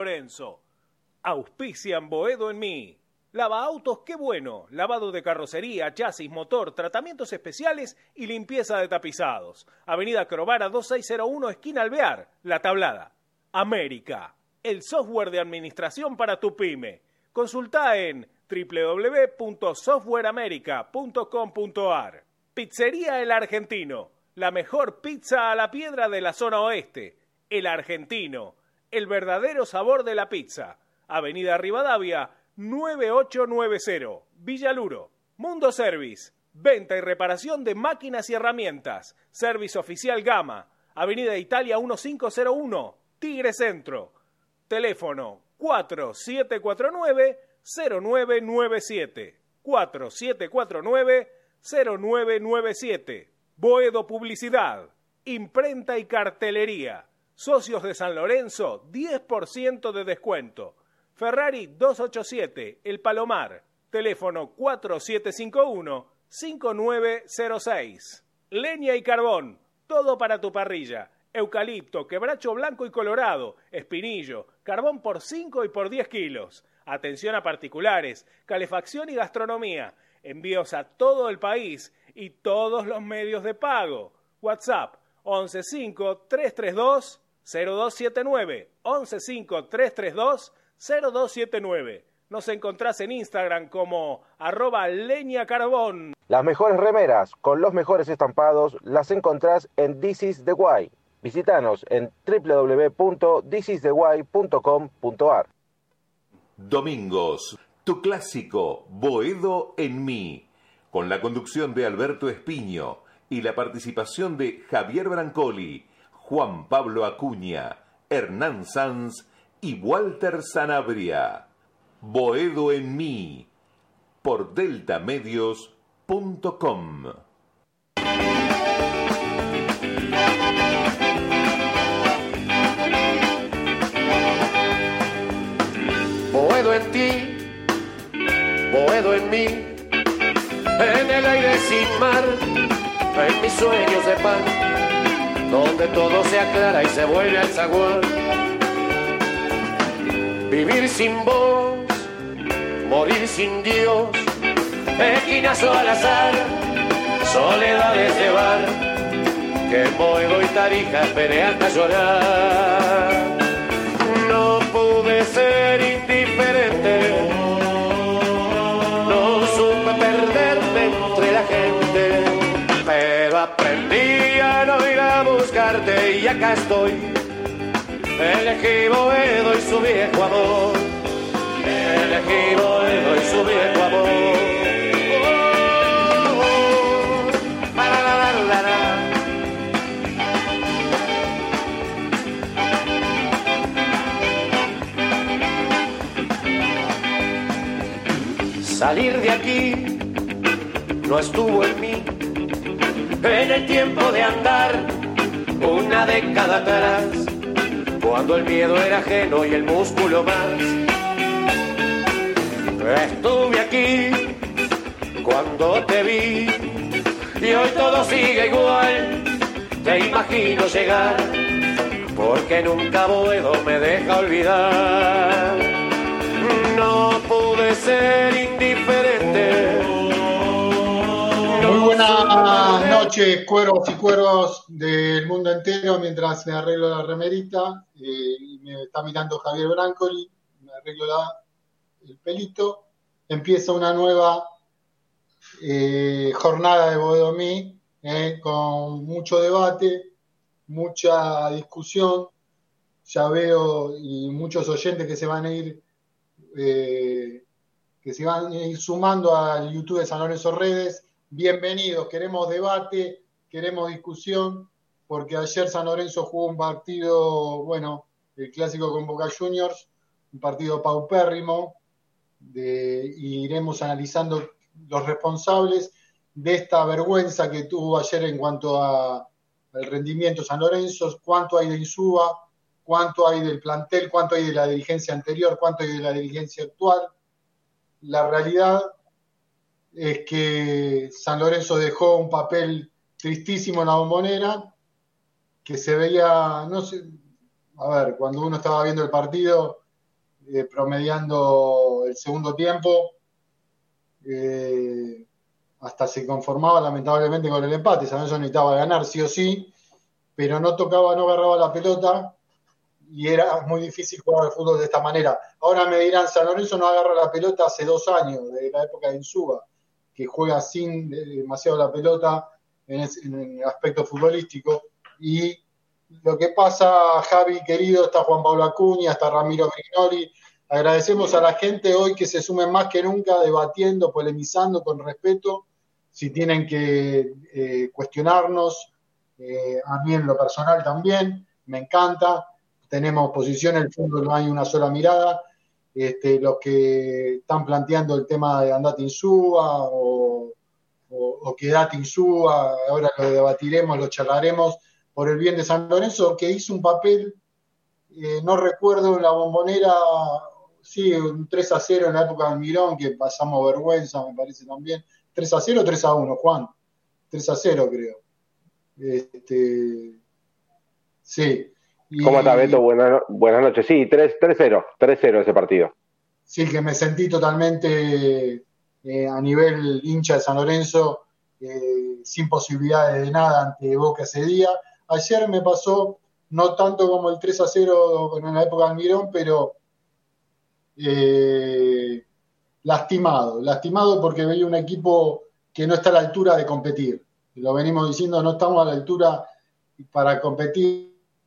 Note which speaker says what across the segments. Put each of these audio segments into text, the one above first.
Speaker 1: Lorenzo. Auspician Boedo en mí. Lava autos, qué bueno. Lavado de carrocería, chasis, motor, tratamientos especiales y limpieza de tapizados. Avenida Crovara 2601, esquina Alvear, La Tablada. América, el software de administración para tu pyme. Consulta en www.softwareamerica.com.ar. Pizzería El Argentino, la mejor pizza a la piedra de la zona oeste. El Argentino, el verdadero sabor de la pizza. Avenida Rivadavia 9890, Villaluro. Mundo Service, venta y reparación de máquinas y herramientas. Service Oficial Gama, Avenida Italia 1501, Tigre Centro. Teléfono 4749-0997. 4749-0997. Boedo Publicidad, imprenta y cartelería. Socios de San Lorenzo, 10% de descuento. Ferrari 287, El Palomar. Teléfono 4751-5906. Leña y carbón, todo para tu parrilla. Eucalipto, quebracho blanco y colorado, espinillo, carbón por 5 y por 10 kilos. Atención a particulares, calefacción y gastronomía. Envíos a todo el país y todos los medios de pago. WhatsApp 115-332-0279. 115-332-0279. Nos encontrás en Instagram como @leñacarbón.
Speaker 2: Las mejores remeras con los mejores estampados las encontrás en This is the Way. Visítanos en www.thisistheway.com.ar.
Speaker 3: Domingos, tu clásico Boedo en mí, con la conducción de Alberto Espiño y la participación de Javier Brancoli, Juan Pablo Acuña, Hernán Sanz y Walter Sanabria. Boedo en mí, por deltamedios.com.
Speaker 4: Boedo en ti, boedo en mí, en el aire sin mar, en mis sueños de pan, donde todo se aclara y se vuelve al zaguán. Vivir sin vos, morir sin Dios, esquinazo al azar, soledades de bar, que en Boedo y Tarija esperé hasta llorar. No pude ser indiferente, no supe perderme entre la gente, pero aprendí a no ir a buscarte y acá estoy. Elegí Boedo y su viejo amor, elegí Boedo y su viejo amor. Salir de aquí no estuvo en mí, en el tiempo de andar una década atrás, cuando el miedo era ajeno y el músculo más. Estuve aquí cuando te vi y hoy todo sigue igual. Te imagino llegar, porque nunca Boedo me deja olvidar. No pude ser indiferente.
Speaker 5: Muy buenas noches, cuervos y cuervos del mundo entero. Mientras me arreglo la remerita, me está mirando Javier Brancoli, me arreglo el pelito. Empieza una nueva jornada de Boedo Mí, con mucho debate, mucha discusión. Ya veo y muchos oyentes que se van a ir sumando al YouTube de San Lorenzo Redes. Bienvenidos, queremos debate, queremos discusión, porque ayer San Lorenzo jugó un partido, bueno, el clásico con Boca Juniors, un partido paupérrimo, y iremos analizando los responsables de esta vergüenza que tuvo ayer en cuanto al rendimiento San Lorenzo, cuánto hay de Insúa, cuánto hay del plantel, cuánto hay de la dirigencia anterior, cuánto hay de la dirigencia actual. La realidad es que San Lorenzo dejó un papel tristísimo en la Bombonera, que se veía, no sé, a ver, cuando uno estaba viendo el partido, promediando el segundo tiempo, hasta se conformaba lamentablemente con el empate. San Lorenzo necesitaba ganar sí o sí, pero no agarraba la pelota y era muy difícil jugar al fútbol de esta manera. Ahora me dirán, San Lorenzo no agarra la pelota hace 2 años, de la época de Insúa, que juega sin demasiado la pelota en el aspecto futbolístico. Y lo que pasa, Javi querido, está Juan Pablo Acuña, está Ramiro Brignoli. Agradecemos a la gente hoy que se sumen más que nunca, debatiendo, polemizando con respeto. Si tienen que cuestionarnos, a mí en lo personal también, me encanta. Tenemos posición, en el fútbol no hay una sola mirada. Los que están planteando el tema de Andate Insúa o Quedate Insúa, ahora lo debatiremos, lo charlaremos, por el bien de San Lorenzo, que hizo un papel, no recuerdo, en la Bombonera, sí, un 3-0 en la época del Mirón, que pasamos vergüenza, me parece también. 3-0 o 3-1, Juan. 3-0 creo. Sí.
Speaker 2: ¿Cómo está, Beto? Buenas noches. Sí, 3-0 ese partido.
Speaker 5: Sí, que me sentí totalmente a nivel hincha de San Lorenzo, sin posibilidades de nada ante Boca ese día. Ayer me pasó, no tanto como el 3-0 en la época del Mirón, pero lastimado porque veía un equipo que no está a la altura de competir. Lo venimos diciendo, no estamos a la altura para competir.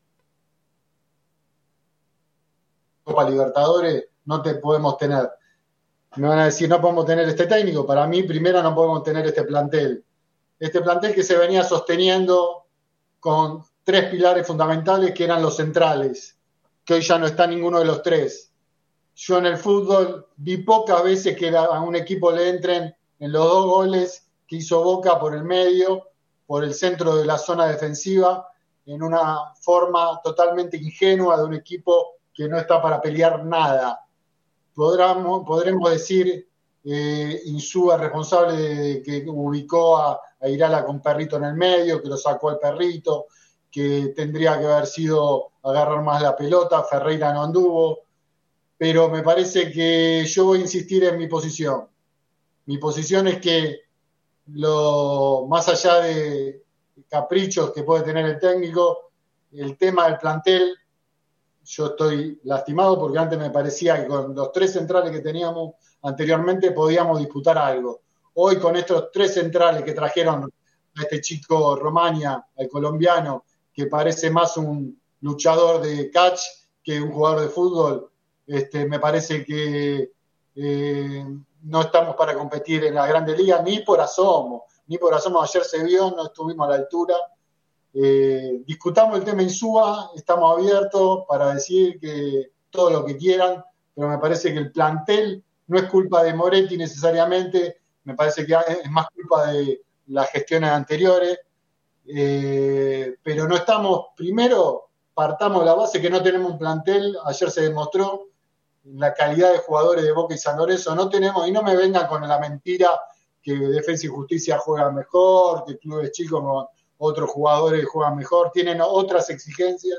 Speaker 5: Copa Libertadores no te podemos tener. Me van a decir, no podemos tener este técnico. Para mí, primero, no podemos tener este plantel. Este plantel que se venía sosteniendo con 3 pilares fundamentales que eran los centrales, que hoy ya no está ninguno de los 3. Yo en el fútbol vi pocas veces que a un equipo le entren en los 2 goles que hizo Boca por el medio, por el centro de la zona defensiva, en una forma totalmente ingenua de un equipo que no está para pelear nada. Podremos decir Insúa responsable de que ubicó a Irala con Perrito en el medio, que lo sacó al Perrito, que tendría que haber sido agarrar más la pelota, Ferreira no anduvo, pero me parece que yo voy a insistir en mi posición. Mi posición es que más allá de caprichos que puede tener el técnico, el tema del plantel, yo estoy lastimado porque antes me parecía que con los 3 centrales que teníamos anteriormente podíamos disputar algo. Hoy con estos 3 centrales que trajeron a este chico Romaña, al colombiano, que parece más un luchador de catch que un jugador de fútbol, me parece que no estamos para competir en la Grande Liga ni por asomo. Ayer se vio, no estuvimos a la altura. Discutamos el tema Insúa, estamos abiertos para decir que todo lo que quieran, pero me parece que el plantel no es culpa de Moretti necesariamente, me parece que es más culpa de las gestiones anteriores, pero no estamos, primero partamos de la base que no tenemos un plantel, ayer se demostró la calidad de jugadores de Boca y San Lorenzo, no tenemos, y no me vengan con la mentira que Defensa y Justicia juega mejor, que clubes chicos con otros jugadores juegan mejor, tienen otras exigencias,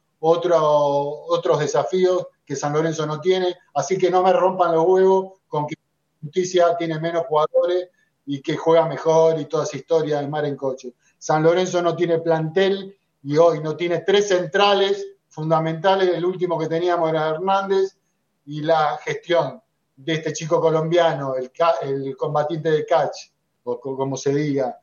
Speaker 5: otros desafíos que San Lorenzo no tiene, así que no me rompan los huevos con que Justicia tiene menos jugadores y que juega mejor y toda esa historia de mar en coche. San Lorenzo no tiene plantel y hoy no tiene 3 centrales fundamentales, el último que teníamos era Hernández, y la gestión de este chico colombiano, el combatiente de catch, o como se diga,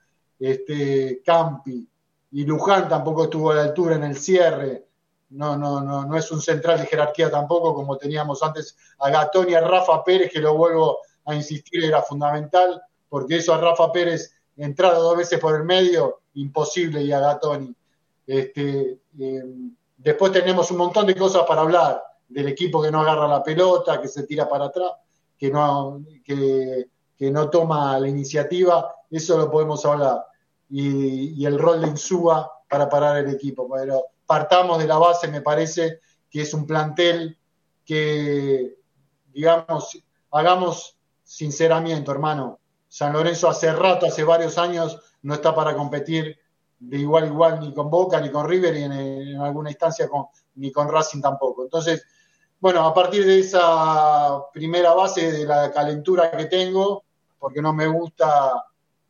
Speaker 5: Campi, y Luján tampoco estuvo a la altura en el cierre, no es un central de jerarquía tampoco como teníamos antes a Gatón y a Rafa Pérez, que lo vuelvo a insistir, era fundamental, porque eso a Rafa Pérez, entrada 2 veces por el medio, imposible, y a Gatoni. Después tenemos un montón de cosas para hablar, del equipo que no agarra la pelota, que se tira para atrás, que no toma la iniciativa, eso lo podemos hablar. Y el rol de Insúa para parar el equipo. Pero partamos de la base, me parece que es un plantel que, digamos, hagamos sinceramiento, hermano. San Lorenzo hace varios años, no está para competir de igual a igual ni con Boca, ni con River, y en alguna instancia ni con Racing tampoco. Entonces, Bueno, a partir de esa primera base de la calentura que tengo, porque no me gusta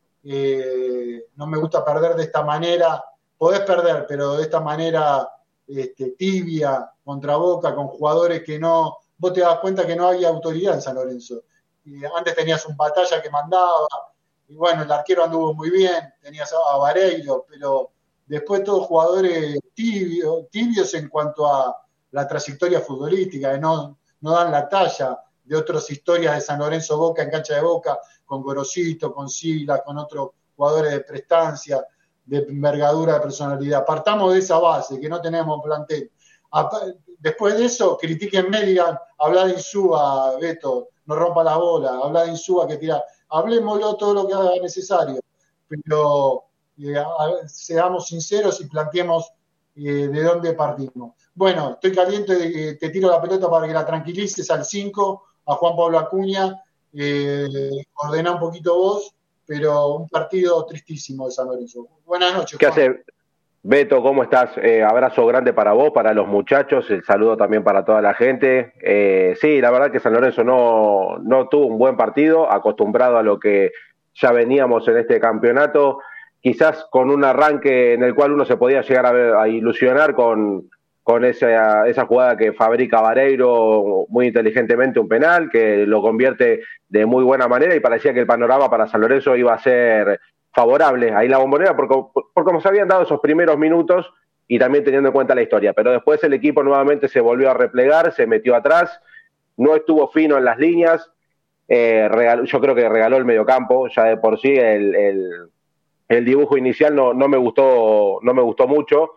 Speaker 5: perder de esta manera, podés perder, pero de esta manera tibia, contra Boca, con jugadores que no, vos te das cuenta que no había autoridad en San Lorenzo. Antes tenías un Batalla que mandaba, y bueno, el arquero anduvo muy bien, tenías a Vareiro, pero después todos jugadores tibios en cuanto a la trayectoria futbolística, no dan la talla de otras historias de San Lorenzo Boca en cancha de Boca, con Gorosito, con Silas, con otros jugadores de prestancia, de envergadura, de personalidad. Partamos de esa base, que no tenemos plantel. Después de eso, critiquenme, digan, habla de Insúa, Beto, no rompa la bola, habla de Insúa que tira. Hablemoslo todo lo que haga necesario, pero seamos sinceros y planteemos de dónde partimos. Bueno, estoy caliente, te tiro la pelota para que la tranquilices al 5, a Juan Pablo Acuña, ordená un poquito vos, pero un partido tristísimo de San Lorenzo. Buenas noches,
Speaker 2: ¿Qué
Speaker 5: Juan.
Speaker 2: hace, Beto? ¿Cómo estás? Abrazo grande para vos, para los muchachos, el saludo también para toda la gente. Sí, la verdad que San Lorenzo no tuvo un buen partido, acostumbrado a lo que ya veníamos en este campeonato, quizás con un arranque en el cual uno se podía llegar a ilusionar con esa jugada que fabrica Vareiro muy inteligentemente, un penal, que lo convierte de muy buena manera y parecía que el panorama para San Lorenzo iba a ser favorable. Ahí la Bombonera, por como se habían dado esos primeros minutos y también teniendo en cuenta la historia. Pero después el equipo nuevamente se volvió a replegar, se metió atrás, no estuvo fino en las líneas, yo creo que regaló el mediocampo, ya de por sí el dibujo inicial no me gustó mucho.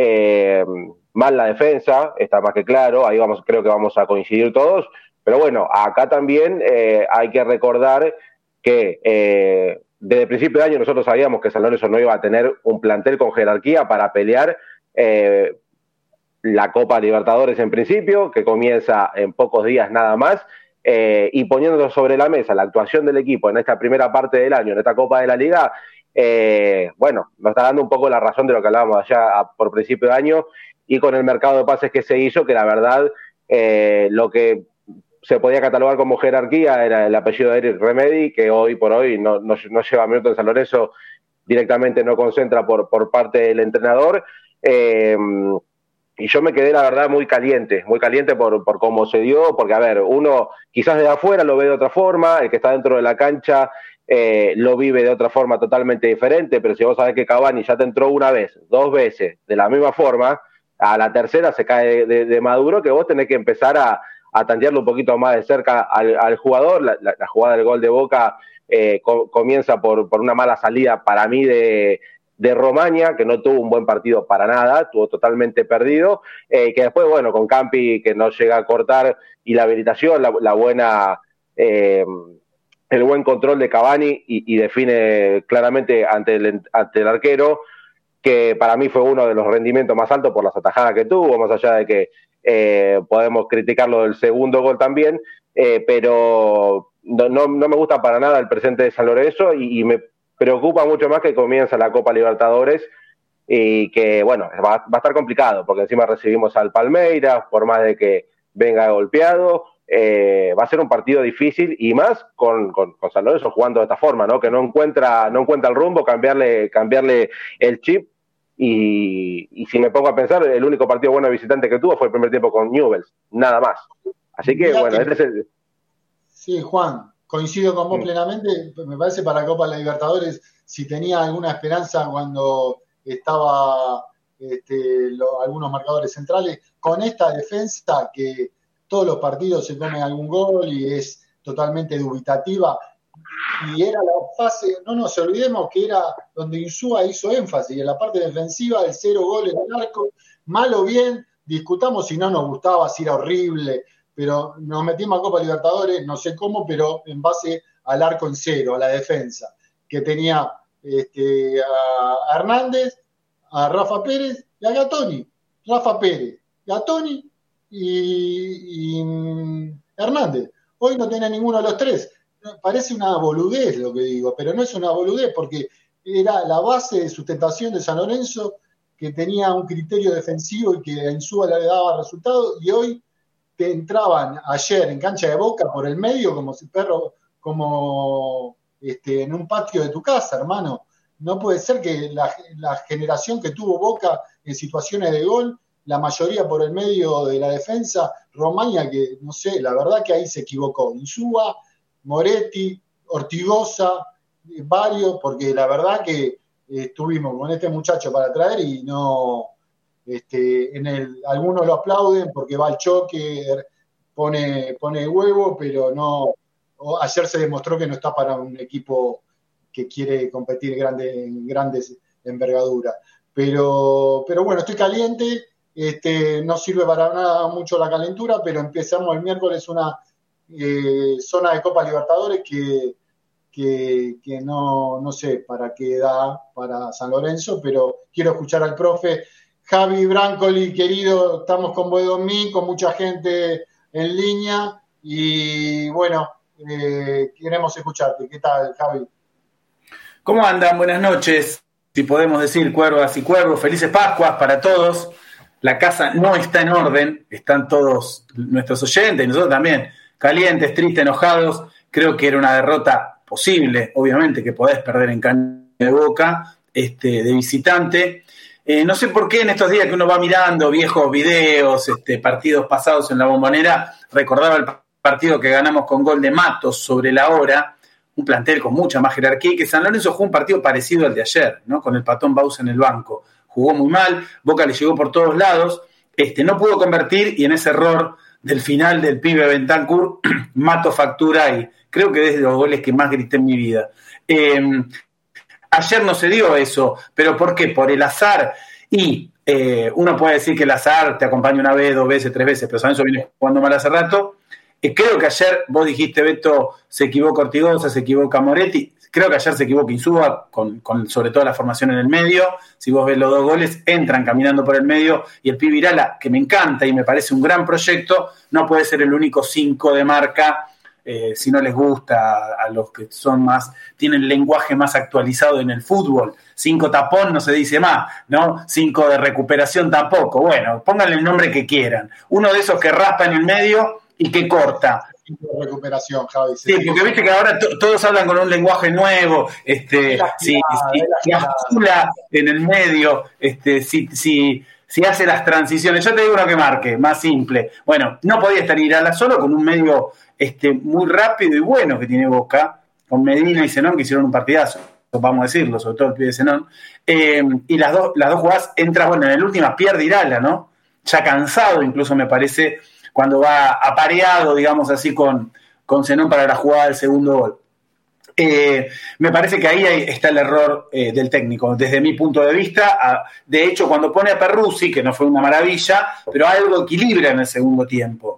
Speaker 2: Mal la defensa, está más que claro, ahí creo que vamos a coincidir todos, pero bueno, acá también hay que recordar que desde el principio de año nosotros sabíamos que San Lorenzo no iba a tener un plantel con jerarquía para pelear la Copa Libertadores en principio, que comienza en pocos días nada más, y poniendo sobre la mesa la actuación del equipo en esta primera parte del año, en esta Copa de la Liga, bueno, nos está dando un poco la razón de lo que hablábamos allá por principio de año, y con el mercado de pases que se hizo, que la verdad lo que se podía catalogar como jerarquía era el apellido de Eric Remedi, que hoy por hoy no lleva minutos en San Lorenzo, directamente no concentra por parte del entrenador, y yo me quedé la verdad muy caliente por cómo se dio, porque a ver, uno quizás desde afuera lo ve de otra forma, el que está dentro de la cancha lo vive de otra forma totalmente diferente, pero si vos sabés que Cavani ya te entró una vez, 2 veces, de la misma forma, a la tercera se cae de maduro, que vos tenés que empezar a tantearlo un poquito más de cerca al jugador. La jugada del gol de Boca comienza por una mala salida para mí de Romaña, que no tuvo un buen partido para nada, estuvo totalmente perdido, que después, bueno, con Campi que no llega a cortar, y la habilitación, la buena... el buen control de Cavani y define claramente ante el arquero, que para mí fue uno de los rendimientos más altos por las atajadas que tuvo, más allá de que podemos criticarlo del segundo gol también, pero no me gusta para nada el presente de San Lorenzo y me preocupa mucho más que comienza la Copa Libertadores y que, bueno, va a estar complicado, porque encima recibimos al Palmeiras, por más de que venga golpeado. Va a ser un partido difícil y más con San Lorenzo jugando de esta forma, ¿no? Que no encuentra el rumbo, cambiarle el chip y si me pongo a pensar, el único partido bueno de visitante que tuvo fue el primer tiempo con Newell's, nada más. Así que, bueno, este es el...
Speaker 5: Sí, Juan, coincido con vos plenamente. Me parece para la Copa de la Libertadores, si tenía alguna esperanza cuando estaba algunos marcadores centrales, con esta defensa que todos los partidos se comen algún gol y es totalmente dubitativa. Y era la fase, no nos olvidemos que era donde Insúa hizo énfasis, en la parte defensiva del 0 goles en el arco, mal o bien, discutamos si no nos gustaba, si era horrible, pero nos metimos a Copa Libertadores, no sé cómo, pero en base al arco en 0, a la defensa, que tenía a Hernández, a Rafa Pérez y a Gatoni. Rafa Pérez, Gatoni y Hernández. Hoy no tiene ninguno de los tres. Parece una boludez lo que digo, pero no es una boludez porque era la base de sustentación de San Lorenzo, que tenía un criterio defensivo y que a Insúa le daba resultados, y hoy te entraban ayer en cancha de Boca por el medio como si perro, como en un patio de tu casa, hermano. No puede ser que la generación que tuvo Boca en situaciones de gol, la mayoría por el medio de la defensa, Romaña, que no sé, la verdad que ahí se equivocó. Insúa, Moretti, Ortigosa, varios, porque la verdad que estuvimos con este muchacho para traer y no, algunos lo aplauden porque va al choque, pone huevo, pero no, ayer se demostró que no está para un equipo que quiere competir en grandes envergaduras. Pero bueno, estoy caliente, no sirve para nada mucho la calentura, pero empezamos el miércoles una zona de Copa Libertadores que no sé para qué da para San Lorenzo, pero quiero escuchar al profe Javi Brancoli, querido. Estamos con Boedo en mí, con mucha gente en línea y bueno, queremos escucharte. ¿Qué tal, Javi?
Speaker 6: ¿Cómo andan? Buenas noches. Si podemos decir cuervas y cuervos, felices Pascuas para todos. La casa no está en orden, están todos nuestros oyentes y nosotros también calientes, tristes, enojados. Creo que era una derrota posible, obviamente, que podés perder en cancha de Boca, de visitante. No sé por qué en estos días que uno va mirando viejos videos, partidos pasados en la Bombonera, recordaba el partido que ganamos con gol de Matos sobre la hora, un plantel con mucha más jerarquía, y que San Lorenzo jugó un partido parecido al de ayer, ¿no? Con el Patón Baus en el banco. Jugó muy mal, Boca le llegó por todos lados, no pudo convertir, y en ese error del final del pibe Bentancur, Mato factura, y creo que es de los goles que más grité en mi vida. Ayer no se dio eso, pero ¿por qué? Por el azar, y uno puede decir que el azar te acompaña una vez, 2 veces, 3 veces, pero San Lorenzo viene jugando mal hace rato. Creo que ayer, vos dijiste, Beto, se equivoca Ortigosa, se equivoca Moretti. Creo que ayer se equivoca Insúa, con sobre todo la formación en el medio. Si vos ves los 2 goles, entran caminando por el medio. Y el pibe Irala, que me encanta y me parece un gran proyecto, no puede ser el único 5 de marca, si no les gusta a los que son más, tienen el lenguaje más actualizado en el fútbol. 5 tapón no se dice más, ¿no? 5 de recuperación tampoco. Bueno, pónganle el nombre que quieran. Uno de esos que raspa en el medio y que corta.
Speaker 5: Recuperación, Javi.
Speaker 6: Sí, porque viste que ahora todos hablan con un lenguaje nuevo, si azula en el medio, si hace las transiciones. Yo te digo uno que marque, más simple. Bueno, no podía estar Irala solo con un medio muy rápido y bueno que tiene Boca, con Medina y Zenón, que hicieron un partidazo, vamos a decirlo, sobre todo el pibe de Zenón. Y las dos jugadas entran, bueno, en el último pierde Irala, ¿no? Ya cansado, incluso me parece, cuando va apareado, digamos así, con Zenón para la jugada del segundo gol. Me parece que ahí está el error del técnico, desde mi punto de vista. De hecho, cuando pone a Perruzzi, que no fue una maravilla, pero algo equilibra en el segundo tiempo.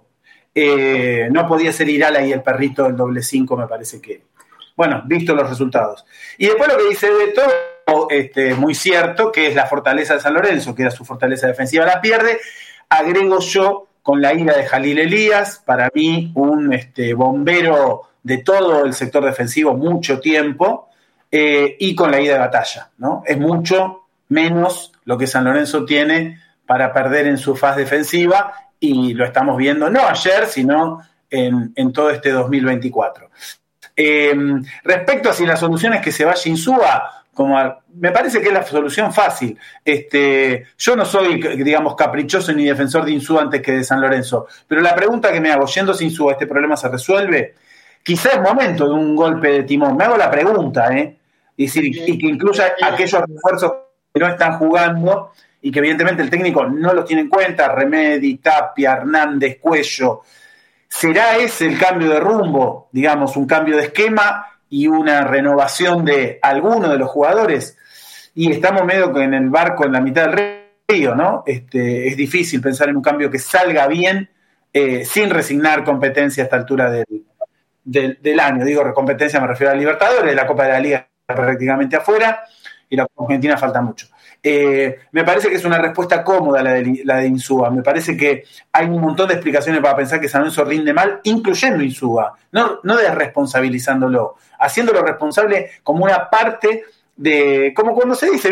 Speaker 6: No podía ser Irala y el perrito del doble 5, me parece que, bueno, visto los resultados. Y después lo que dice Beto, muy cierto, que es la fortaleza de San Lorenzo, que era su fortaleza defensiva, la pierde. Agrego yo, con la ira de Jalil Elías, para mí un bombero de todo el sector defensivo mucho tiempo, y con la ida de Batalla, ¿no? Es mucho menos lo que San Lorenzo tiene para perder en su fase defensiva, y lo estamos viendo no ayer, sino en todo este 2024. Respecto a si la solución es que se vaya Insúa, me parece que es la solución fácil. Yo no soy, digamos, caprichoso ni defensor de Insúa antes que de San Lorenzo, pero la pregunta que me hago, yéndose Insúa, ¿este problema se resuelve? Quizá es momento de un golpe de timón. Me hago la pregunta, y que incluya aquellos refuerzos que no están jugando y que evidentemente el técnico no los tiene en cuenta, Remedi, Tapia, Hernández, Cuello. ¿Será ese el cambio de rumbo? Digamos, un cambio de esquema y una renovación de alguno de los jugadores. Y estamos medio en el barco en la mitad del río, ¿no? Es difícil pensar en un cambio que salga bien sin resignar competencia a esta altura del año. Digo, competencia me refiero a Libertadores, la Copa de la Liga prácticamente afuera, y la Copa Argentina falta mucho. Me parece que es una respuesta cómoda la de Insúa. Me parece que hay un montón de explicaciones para pensar que San Lorenzo rinde mal, incluyendo Insúa, no desresponsabilizándolo, haciéndolo responsable como una parte de, como cuando se dice,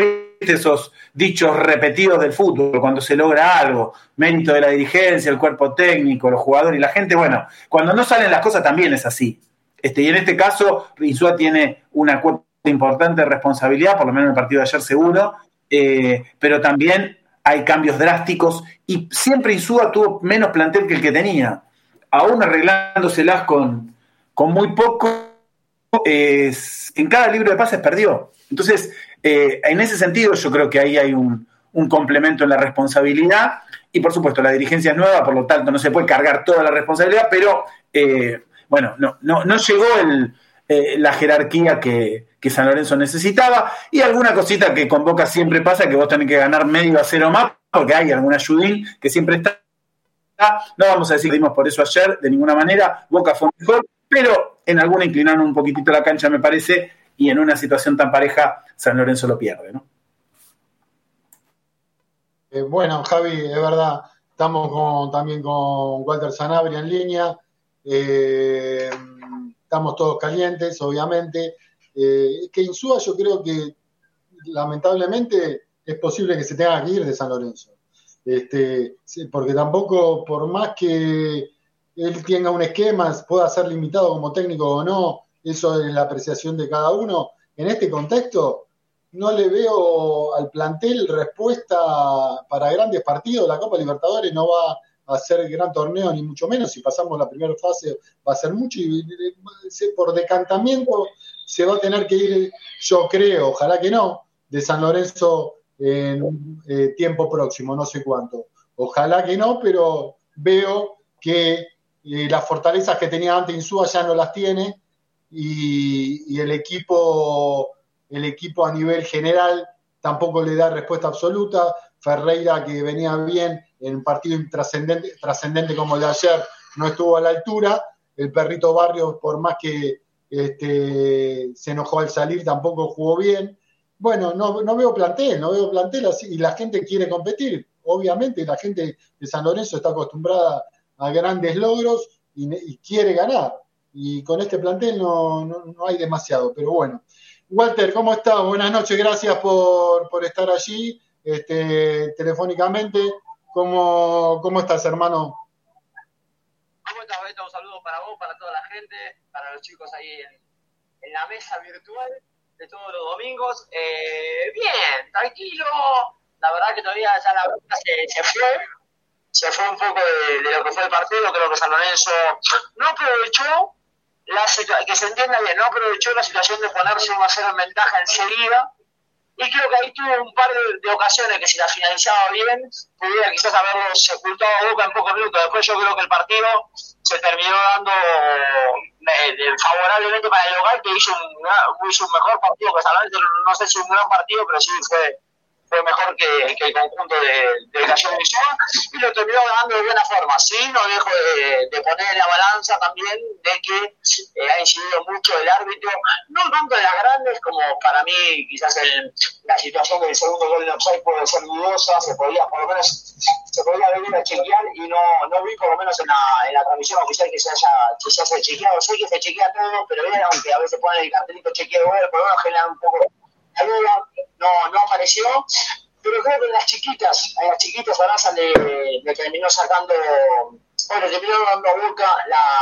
Speaker 6: esos dichos repetidos del fútbol, cuando se logra algo, mérito de la dirigencia, el cuerpo técnico, los jugadores y la gente, bueno, cuando no salen las cosas también es así. Y en este caso, Insúa tiene una cuota importante de responsabilidad, por lo menos en el partido de ayer seguro, pero también hay cambios drásticos y siempre Insúa tuvo menos plantel que el que tenía, aún arreglándoselas con muy poco, en cada libro de pases perdió. Entonces, en ese sentido yo creo que ahí hay un complemento en la responsabilidad y por supuesto la dirigencia es nueva, por lo tanto no se puede cargar toda la responsabilidad, pero bueno, no llegó la jerarquía que San Lorenzo necesitaba y alguna cosita que con Boca siempre pasa, que vos tenés que ganar 0,5 más, porque hay algún ayudín que siempre está. No vamos a decir que dimos por eso ayer, de ninguna manera, Boca fue mejor, pero en alguna inclinaron un poquitito la cancha, me parece, y en una situación tan pareja, San Lorenzo lo pierde, ¿no?
Speaker 5: Bueno, Javi, es verdad, estamos también con Walter Sanabria en línea, estamos todos calientes, obviamente. Que Insúa yo creo que lamentablemente es posible que se tenga que ir de San Lorenzo. Porque tampoco, por más que él tenga un esquema, pueda ser limitado como técnico o no, eso es la apreciación de cada uno. En este contexto, no le veo al plantel respuesta para grandes partidos. La Copa Libertadores no va a ser gran torneo, ni mucho menos. Si pasamos la primera fase, va a ser mucho. Y por decantamiento se va a tener que ir, yo creo, ojalá que no, de San Lorenzo en un tiempo próximo, no sé cuánto. Ojalá que no, pero veo que las fortalezas que tenía antes Insúa ya no las tiene y el equipo a nivel general tampoco le da respuesta absoluta. Ferreira, que venía bien en un partido trascendente como el de ayer, no estuvo a la altura. El Perrito Barrios, por más que se enojó al salir, tampoco jugó bien. Bueno, no veo plantel así, y la gente quiere competir. Obviamente la gente de San Lorenzo está acostumbrada a grandes logros y quiere ganar. Y con este plantel no hay demasiado, pero bueno. Walter, ¿cómo estás? Buenas noches, gracias por estar allí telefónicamente. ¿Cómo estás, hermano?
Speaker 7: ¿Cómo estás, Beto? Un saludo para vos, para toda la gente, para los chicos ahí en la mesa virtual de todos los domingos. Bien, tranquilo. La verdad que todavía ya la Boca se fue un poco de lo que fue el partido. Creo que San Lorenzo no aprovechó que se entienda bien, no aprovechó la situación de ponerse 1-0 en ventaja enseguida, y creo que ahí tuvo un par de ocasiones que si la finalizaba bien, pudiera quizás haberlo sepultado a Boca en pocos minutos. Después yo creo que el partido se terminó dando favorablemente para el local, que hizo un mejor partido que San Lorenzo. No sé si un gran partido, pero sí fue mejor que el conjunto del Gallo de Insúa, y lo terminó ganando de buena forma. Sí, no dejo de poner en la balanza también de que ha incidido mucho el árbitro, no tanto de las grandes, como para mí quizás la situación del segundo gol en offside puede ser dudosa, por lo menos se podía venir a chequear, y no vi por lo menos en la transmisión oficial que se haya chequeado. Sé que se chequea todo, pero bien, aunque a veces ponen el cartelito chequeo, por lo menos genera un poco la duda, no apareció, pero creo que en las chiquitas Araza le terminó sacando, le terminó dando a Boca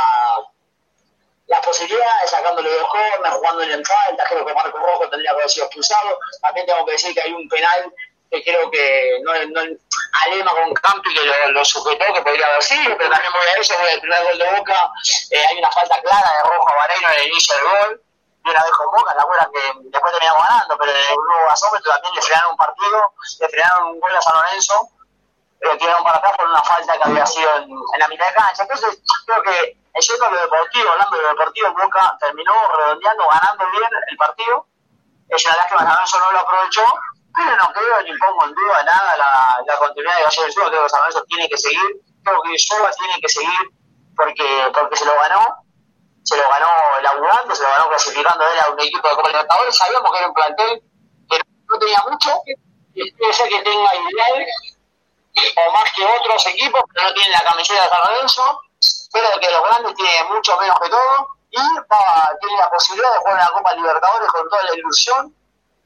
Speaker 7: la posibilidad de sacándole dos corners, jugándole en falta. Creo que Marco Rojo tendría que haber sido expulsado. También tengo que decir que hay un penal que creo que no Alema con Campi, que lo sujetó, que podría haber sido, pero también voy a eso, el primer gol de Boca, hay una falta clara de Rojo a Vareiro en el inicio del gol, y una vez con Boca, la buena que después terminamos ganando, pero en el nuevo gasómetro también le frenaron un partido, le frenaron un gol a San Lorenzo, lo tiraron para atrás por una falta que había sido en la mitad de cancha. Entonces creo que yendo a lo deportivo, hablando de lo deportivo, Boca terminó redondeando, ganando bien el partido. Es una lástima que San Lorenzo no lo aprovechó, pero no creo ni pongo en duda nada la continuidad de Gallo del Sur. Creo que San Lorenzo tiene que seguir, creo que Insúa tiene que seguir porque se lo ganó laburando, se lo ganó clasificando él a un equipo de Copa Libertadores. Sabíamos que era un plantel que no tenía mucho, puede ser que tenga ideal o más que otros equipos, pero no tienen la camiseta de San Lorenzo, pero que los grandes tienen mucho menos que todo, y tiene la posibilidad de jugar en la Copa Libertadores con toda la ilusión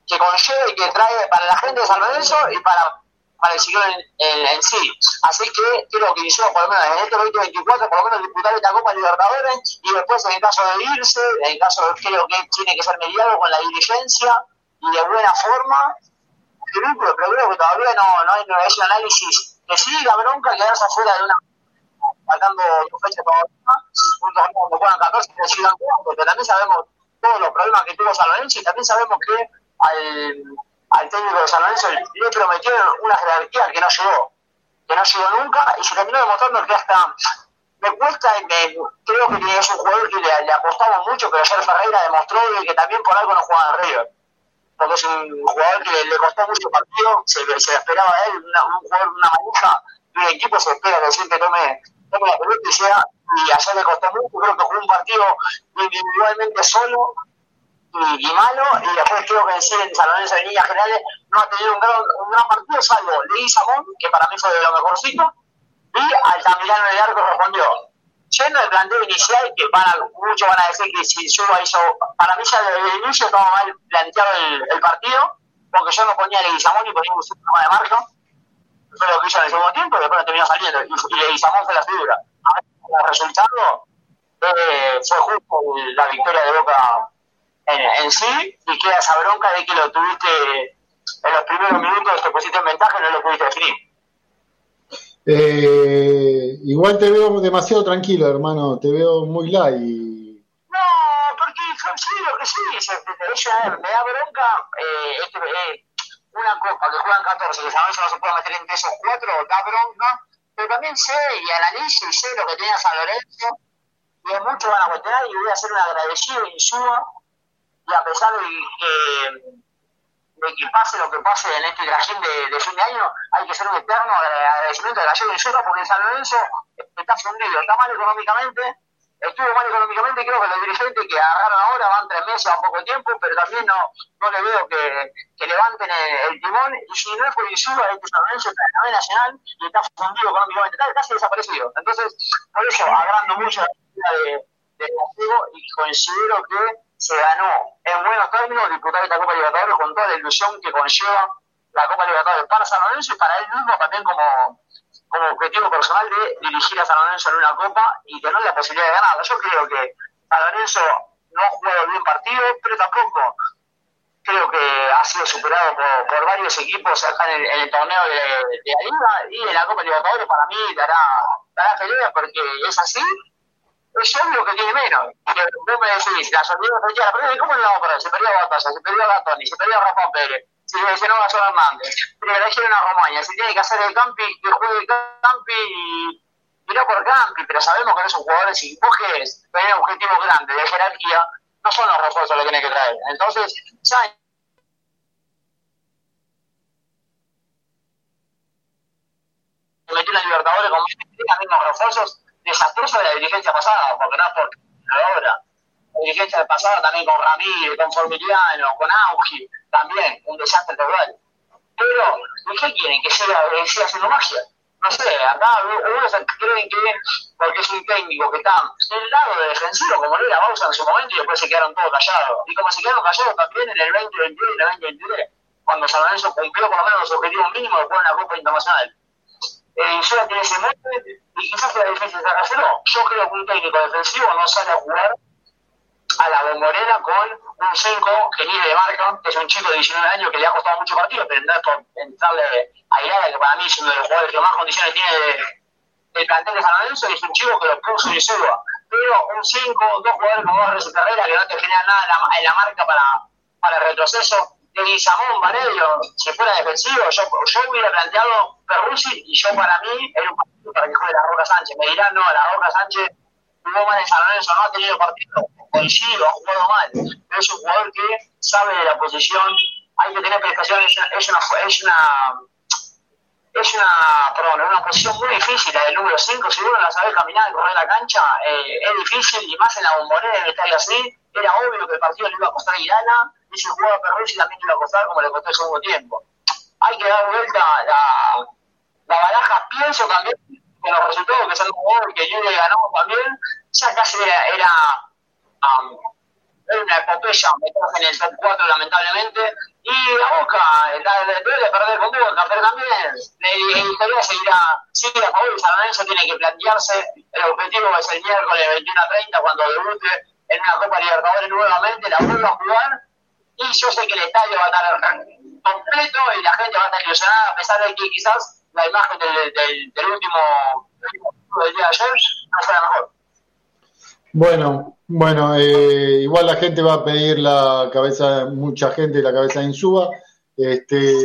Speaker 7: que conlleva y que trae para la gente de San Lorenzo y para el ciclón en sí. Así que creo que hicieron por lo menos en este 2024 por lo menos disputar esta Copa Libertadores y después en el caso de irse, en el caso de creo que tiene que ser mediado con la dirigencia y de buena forma, pero creo que todavía no hay un análisis que sí la bronca quedarse afuera de una faltando 2 fechas todavía, un torneo donde juegan 14 y sigan jugando, porque también sabemos todos los problemas que tuvo San Lorenzo y también sabemos que al técnico de San Lorenzo le prometieron una jerarquía que no llegó nunca y se terminó demostrando que hasta me cuesta, creo que es un jugador que le apostamos mucho, pero ayer Ferreira demostró que también por algo no juega en River, porque es un jugador que le costó mucho partido, se esperaba a él, un jugador, una manija de un equipo se espera que siempre tome la pelota y ayer le costó mucho, creo que jugó un partido individualmente solo y malo, y después creo que en San Lorenzo en líneas generales no ha tenido un gran partido, salvo Leguizamón, que para mí fue de lo mejorcito, y Altamirano del Arco respondió. Yendo del planteo inicial, que muchos van a decir que si Suba hizo, para mí ya desde el inicio estaba mal planteado el partido, porque yo no ponía a Leguizamón y ponía un sistema de marco, fue lo que hizo en el segundo tiempo, y después no terminó saliendo, y Leguizamón fue la figura. El resultado fue justo la victoria de Boca en sí, y queda esa bronca de que lo tuviste en los primeros minutos, te pusiste en ventaja y no lo pudiste definir.
Speaker 5: Igual te veo demasiado tranquilo, hermano, te veo muy light.
Speaker 7: No, porque sí, lo que sí, me da bronca una copa que juegan 14, que sabes no se puede meter entre esos 4, da bronca, pero también sé y analizo y sé lo que tenía San Lorenzo, y muchos van a cuestionar y voy a ser un agradecido y suba. Y a pesar de que pase lo que pase en este trajín de fin de año, hay que ser un eterno agradecimiento de Gallego y Soto, porque San Lorenzo está fundido, está mal económicamente, estuvo mal económicamente, creo que los dirigentes que agarraron ahora van 3 meses a poco tiempo, pero también no le veo que levanten el timón, y si no es por Insúa, este San Lorenzo está en la B Nacional y está fundido económicamente, está casi desaparecido. Entonces, por eso agrando mucho la actividad de Gallego y considero que se ganó en buenos términos disputar esta Copa Libertadores con toda la ilusión que conlleva la Copa Libertadores para San Lorenzo y para él mismo también como objetivo personal de dirigir a San Lorenzo en una Copa y tener la posibilidad de ganarla. Yo creo que San Lorenzo no ha jugado bien partido, pero tampoco creo que ha sido superado por varios equipos acá en el torneo de la Liga, y en la Copa Libertadores para mí dará pelea porque es así. Es obvio que tiene menos. Vos me decís, la sorpresa de la primera, ¿cómo le vamos a perder? Se perdió a Batalla, se perdió a Gatoni, se perdió a Rafa Pérez, se lesionó a Gasol Hernández, le eligieron a Romaña, se tiene que hacer el Campi, que juegue el Campi y no por Campi, pero sabemos que no son jugadores y vos que tenés objetivos grandes de jerarquía, no son los refuerzos los que tenés que traer. Entonces, ya metió en la Libertadores con los mismos refuerzos desastroso de la dirigencia pasada, porque no es por ahora. La dirigencia pasada también con Ramírez, con Formiliano, con Augi, también un desastre total. Pero, ¿qué quieren? ¿Que siga haciendo magia? No sé, acá algunos creen que porque es un técnico que está del lado de defensivo, como lo era Bausa en su momento, y después se quedaron todos callados. Y como se quedaron callados también en el 2022 y en el 2023, cuando San Lorenzo cumplió por lo menos los objetivos mínimos de jugar en la Copa Internacional. Solo tiene ese momento y quizás la defensa se arrastró. Yo creo que un técnico defensivo no sale a jugar a la Bombonera con un 5 que ni de marca, que es un chico de 19 años que le ha costado mucho partido, pero no es por entrarle a Irala, que para mí es uno de los jugadores que más condiciones tiene del plantel de San Lorenzo, y es un chico que lo puso y suba. Pero un 5, 2 jugadores como Barrios y Carrera que no te generan nada en la marca para el retroceso. Leguizamón, Varello, si fuera defensivo, yo hubiera planteado Perruzzi y yo para mí era un partido para que juegue la Roca Sánchez. Me dirán, no, la Roca Sánchez jugó mal en San Lorenzo, no ha tenido partido, coincido, ha jugado mal, pero es un jugador que sabe de la posición, hay que tener prestaciones, es una posición muy difícil la del número 5, si uno la sabe caminar y correr la cancha, es difícil, y más en la Bombonera, en el estadio así, era obvio que el partido le iba a costar a Irana, y si jugaba Perruzzi también le iba a costar como le costó el segundo tiempo. Hay que dar vuelta la baraja, pienso también que los resultados que se han jugado y que Junior ganó también, ya casi era una epopeya meterse en el top 4 lamentablemente, Y la Boca, tuve que perder con Boca, pero también la historia sigue a favor y San Lorenzo tiene que plantearse, el objetivo es el miércoles 21:30 cuando debute en una Copa Libertadores nuevamente, la vuelva a jugar, y yo sé que el estadio va a estar completo y la gente va a estar ilusionada, a pesar de que quizás la imagen del último del día de ayer no fue la mejor.
Speaker 5: Bueno, igual la gente va a pedir mucha gente la cabeza de Insúa.
Speaker 7: Sí, ¿a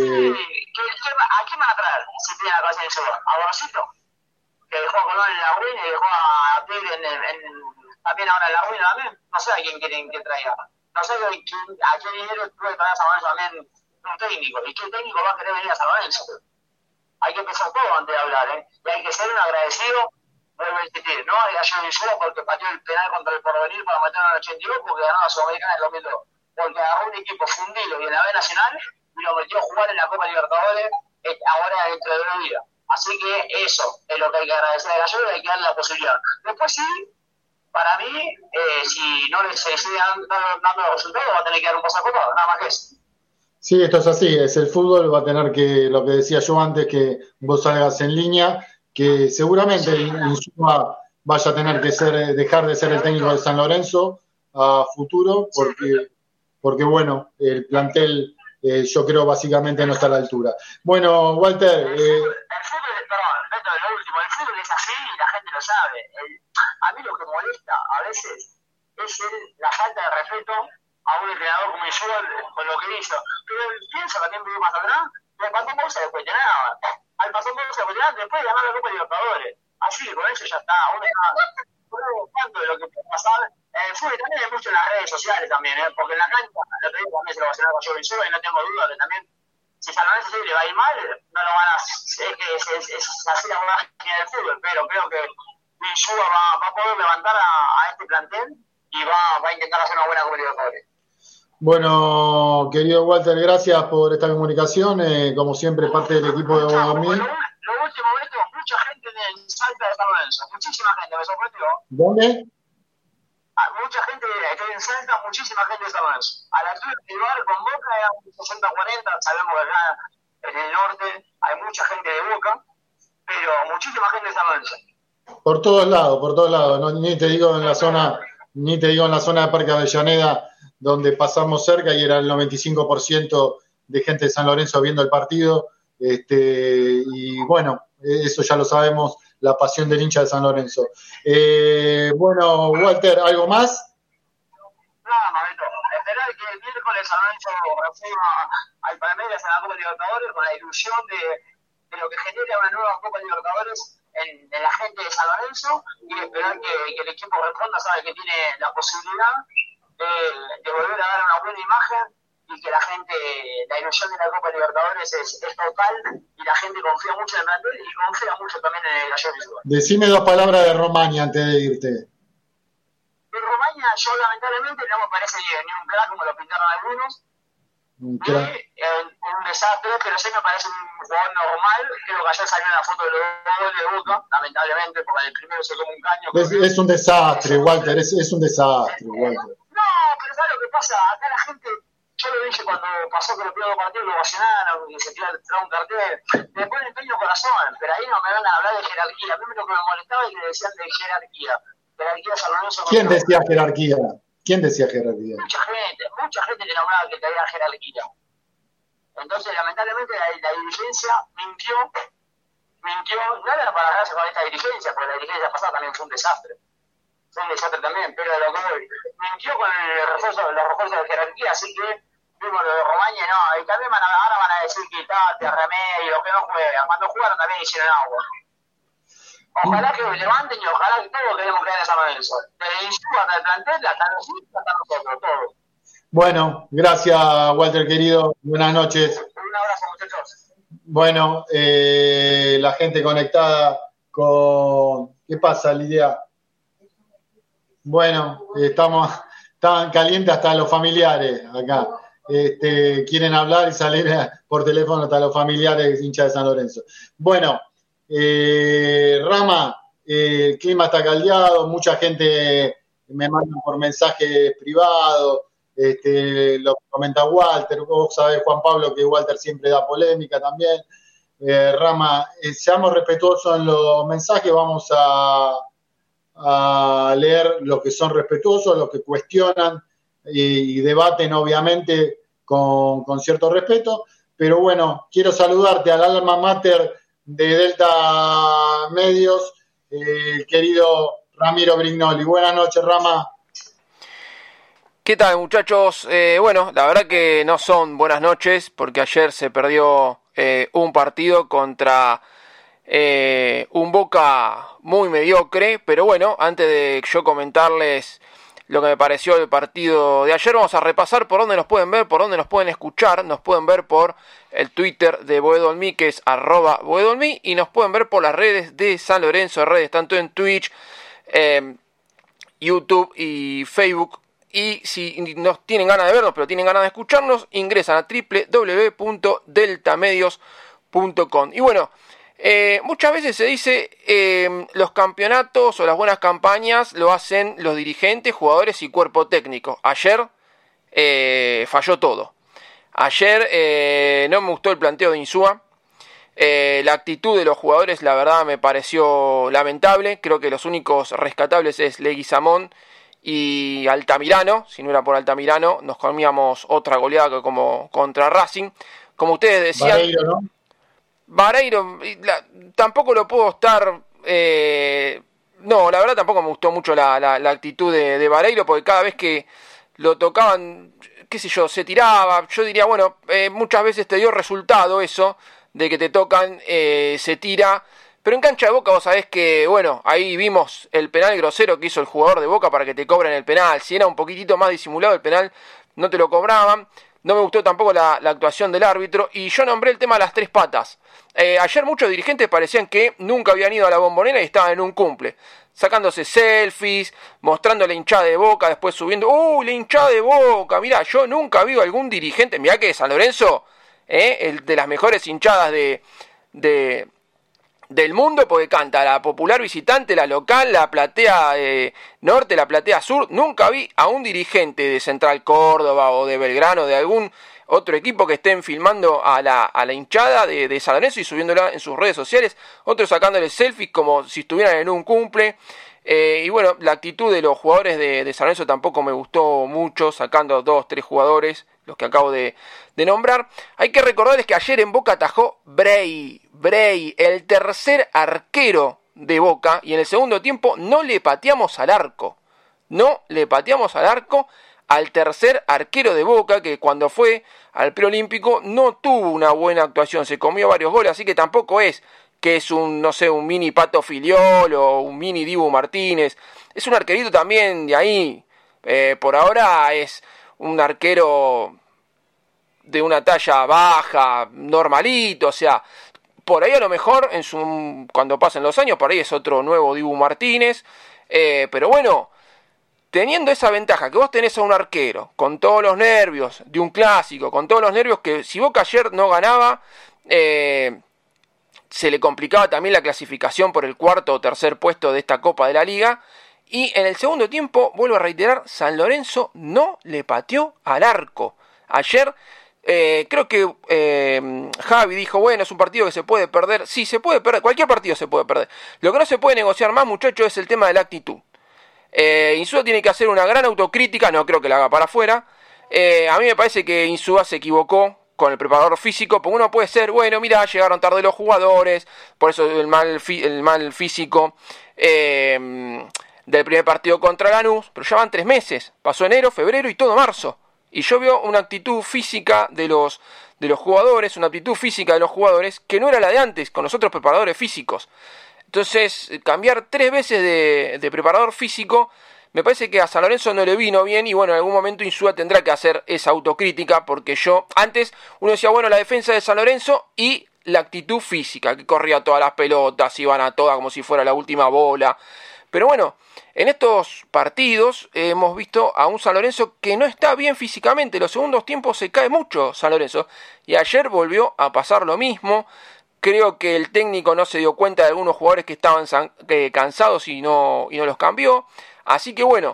Speaker 7: quién van a traer si tiene la cabeza de Insúa? ¿A Borosito? Que dejó a Colón en la ruina y dejó a Tigre también ahora en la ruina también. No sé a quién quieren que traiga. No sé a qué dinero puede traer a San Lorenzo también un técnico. ¿Y qué técnico va a querer venir a San Lorenzo? Hay que pensar todo antes de hablar, ¿eh? Y hay que ser un agradecido. Vuelvo a insistir, no hay Gallo Insúa porque pateó el penal contra el Porvenir para meterlo en el 82 porque ganó la Sudamericana en el 2002. Porque agarró un equipo fundido y en la B Nacional y lo metió a jugar en la Copa Libertadores ahora dentro de 2 días. Así que eso es lo que hay que agradecer a Gallo y hay que darle la posibilidad. Después sí, para mí, si no se sigue dando los resultados, va a tener que dar un paso acotado, nada más que eso.
Speaker 5: Sí, esto es así, es el fútbol, va a tener que, lo que decía yo antes, que vos salgas en línea, que seguramente Insúa vaya a tener que dejar de ser el técnico de San Lorenzo a futuro, porque bueno, el plantel yo creo básicamente no está a la altura. Bueno, Walter...
Speaker 7: El fútbol, perdón, Beto, lo último, el fútbol es así y la gente lo sabe. A mí lo que molesta a veces es la falta de respeto a un entrenador como Insúa con lo que hizo. Pero piensa también vivir más atrás, le pasó bolsa de cuestionar. Al pasó bolsa de cuestionar después de ganar la Copa Libertadores. Así, con eso ya está. Uno está tanto de lo que puede pasar. El fútbol también hay mucho en las redes sociales también, porque en la cancha, el otro día también se lo va a hacer a Gallo Insúa y no tengo duda que también, si San Lorenzo le va a ir mal, no lo van a hacer. Es así la máquina del fútbol, pero creo que Insúa va a poder levantar a este plantel y va a intentar hacer una buena Copa Libertadores.
Speaker 5: Bueno, querido Walter, gracias por esta comunicación. Como siempre, parte del equipo de Bodomí.
Speaker 7: Lo último, Beto, mucha gente en Salta de San Lorenzo. Muchísima gente, me sorprendió.
Speaker 5: ¿Dónde?
Speaker 7: Mucha gente que en Salta, muchísima gente de San Lorenzo. A la altura del lugar con Boca era 60-40, sabemos que acá en el norte hay mucha gente de Boca, pero muchísima gente de San Lorenzo.
Speaker 5: Por todos lados. No, ni te digo en la zona de Parque Avellaneda, donde pasamos cerca y era el 95% de gente de San Lorenzo viendo el partido. Y bueno, eso ya lo sabemos, la pasión del hincha de San Lorenzo. Bueno, Walter, ¿algo más?
Speaker 7: Nada más, Beto. Esperar que el miércoles San Lorenzo reciba al Palmeiras en la Copa Libertadores con la ilusión de lo que genera una nueva Copa Libertadores en la gente de San Lorenzo y esperar que el equipo responda, sabe que tiene la posibilidad de volver a dar una buena imagen y que la gente, la ilusión de la Copa Libertadores es total y la gente confía mucho en el plantel y confía mucho también en el Gallo Insúa.
Speaker 5: Decime 2 palabras de Romaña antes de irte.
Speaker 7: De Romaña, yo lamentablemente no me parece ni un crack como lo pintaron algunos. Un desastre, pero sí me parece un jugador normal. Creo que ayer salió una foto de los goles de Boca, lamentablemente, porque el primero se come un caño.
Speaker 5: Es un desastre, Walter, es un desastre, Walter.
Speaker 7: No, pero ¿sabes lo que pasa? Acá la gente, yo lo dije cuando pasó que los primeros partidos lo ovacionaron y se tiraron un cartel, le ponen empeño corazón, pero ahí no me van a hablar de jerarquía. A mí lo que me molestaba es que decían de jerarquía. Jerarquía San Lorenzo.
Speaker 5: ¿Quién decía jerarquía?
Speaker 7: Mucha gente que nombraba que tenía jerarquía. Entonces, lamentablemente, la dirigencia mintió. No era para ganarse con esta dirigencia, porque la dirigencia pasada también fue un desastre. También, pero lo que voy, mintió con los refuerzos de jerarquía, así que vimos lo de Romaña, no, y también ahora van a decir que Tate, Remedio, que no juegan. Cuando jugaron también hicieron agua. Ojalá que levanten y ojalá que todos queremos creer en San Lorenzo. Desde Insúa hasta el plantel, hasta nosotros, todos.
Speaker 5: Bueno, gracias, Walter, querido. Buenas noches.
Speaker 7: Un abrazo, muchachos.
Speaker 5: Bueno, la gente conectada con... ¿Qué pasa, Lidia? Bueno, están calientes hasta los familiares acá. Quieren hablar y salir por teléfono hasta los familiares hinchas de San Lorenzo. Bueno, Rama, el clima está caldeado, mucha gente me manda por mensajes privados, lo que comenta Walter, vos sabés, Juan Pablo, que Walter siempre da polémica también. Rama, seamos respetuosos en los mensajes, vamos a leer los que son respetuosos, los que cuestionan y debaten obviamente con cierto respeto, pero bueno, quiero saludarte al alma mater de Delta Medios, el querido Ramiro Brignoli. Buenas noches, Rama.
Speaker 8: ¿Qué tal, muchachos? Bueno, la verdad que no son buenas noches porque ayer se perdió un partido contra un Boca muy mediocre, pero bueno, antes de yo comentarles lo que me pareció el partido de ayer, vamos a repasar por dónde nos pueden ver, por dónde nos pueden escuchar. Nos pueden ver por el Twitter de Boedolmi, que es @Boedolmi, y nos pueden ver por las redes de San Lorenzo, redes tanto en Twitch, YouTube y Facebook. Y si no tienen ganas de vernos, pero tienen ganas de escucharnos, ingresan a www.deltamedios.com. Y bueno, muchas veces se dice los campeonatos o las buenas campañas lo hacen los dirigentes, jugadores y cuerpo técnico. Ayer falló todo. Ayer no me gustó el planteo de Insúa. La actitud de los jugadores, la verdad, me pareció lamentable. Creo que los únicos rescatables es Leguizamón y Altamirano. Si no era por Altamirano, nos comíamos otra goleada como contra Racing. Como ustedes decían,
Speaker 5: Vareiro, ¿no?
Speaker 8: Vareiro, tampoco lo puedo estar... no, la verdad tampoco me gustó mucho la actitud de Vareiro, porque cada vez que lo tocaban, qué sé yo, se tiraba. Yo diría, bueno, muchas veces te dio resultado eso, de que te tocan, se tira. Pero en cancha de Boca vos sabés que, bueno, ahí vimos el penal grosero que hizo el jugador de Boca para que te cobren el penal. Si era un poquitito más disimulado el penal, no te lo cobraban. No me gustó tampoco la actuación del árbitro. Y yo nombré el tema de las tres patas. Ayer muchos dirigentes parecían que nunca habían ido a la Bombonera y estaban en un cumple. Sacándose selfies, mostrando la hinchada de Boca, después subiendo. ¡La hinchada de Boca! Mirá, yo nunca vi a algún dirigente. Mirá que San Lorenzo, el de las mejores hinchadas del mundo, porque canta la popular visitante, la local, la platea norte, la platea sur. Nunca vi a un dirigente de Central Córdoba o de Belgrano, de algún otro equipo, que estén filmando a la hinchada de San Lorenzo y subiéndola en sus redes sociales, otros sacándole selfies como si estuvieran en un cumple. Y bueno, la actitud de los jugadores de San Lorenzo tampoco me gustó mucho, sacando 2-3 jugadores, los que acabo de nombrar. Hay que recordarles que ayer en Boca atajó Bray, el tercer arquero de Boca, y en el segundo tiempo no le pateamos al arco. Al tercer arquero de Boca, que cuando fue al preolímpico no tuvo una buena actuación, se comió varios goles, así que tampoco es que es un mini Pato Filiol o un mini Dibu Martínez. Es un arquerito también de ahí. Por ahora es un arquero de una talla baja, normalito, o sea, por ahí a lo mejor cuando pasen los años, por ahí es otro nuevo Dibu Martínez, pero bueno, teniendo esa ventaja que vos tenés a un arquero con todos los nervios de un clásico, con todos los nervios que si Boca ayer no ganaba, se le complicaba también la clasificación por el cuarto o tercer puesto de esta Copa de la Liga. Y en el segundo tiempo, vuelvo a reiterar, San Lorenzo no le pateó al arco. Ayer creo que Javi dijo, bueno, es un partido que se puede perder. Sí, se puede perder, cualquier partido se puede perder. Lo que no se puede negociar más, muchachos, es el tema de la actitud. Insúa tiene que hacer una gran autocrítica, no creo que la haga para afuera. A mí me parece que Insúa se equivocó con el preparador físico, porque uno puede ser, bueno, mira, llegaron tarde los jugadores, por eso el mal físico del primer partido contra Lanús, pero ya van 3 meses, pasó enero, febrero y todo marzo, y yo veo una actitud física de los jugadores, que no era la de antes, con los otros preparadores físicos. Entonces, cambiar 3 veces de preparador físico, me parece que a San Lorenzo no le vino bien, y bueno, en algún momento Insúa tendrá que hacer esa autocrítica, porque antes uno decía, bueno, la defensa de San Lorenzo y la actitud física, que corría todas las pelotas, iban a todas como si fuera la última bola. Pero bueno, en estos partidos hemos visto a un San Lorenzo que no está bien físicamente. Los segundos tiempos se cae mucho San Lorenzo, y ayer volvió a pasar lo mismo. Creo que el técnico no se dio cuenta de algunos jugadores que estaban cansados y no los cambió. Así que bueno,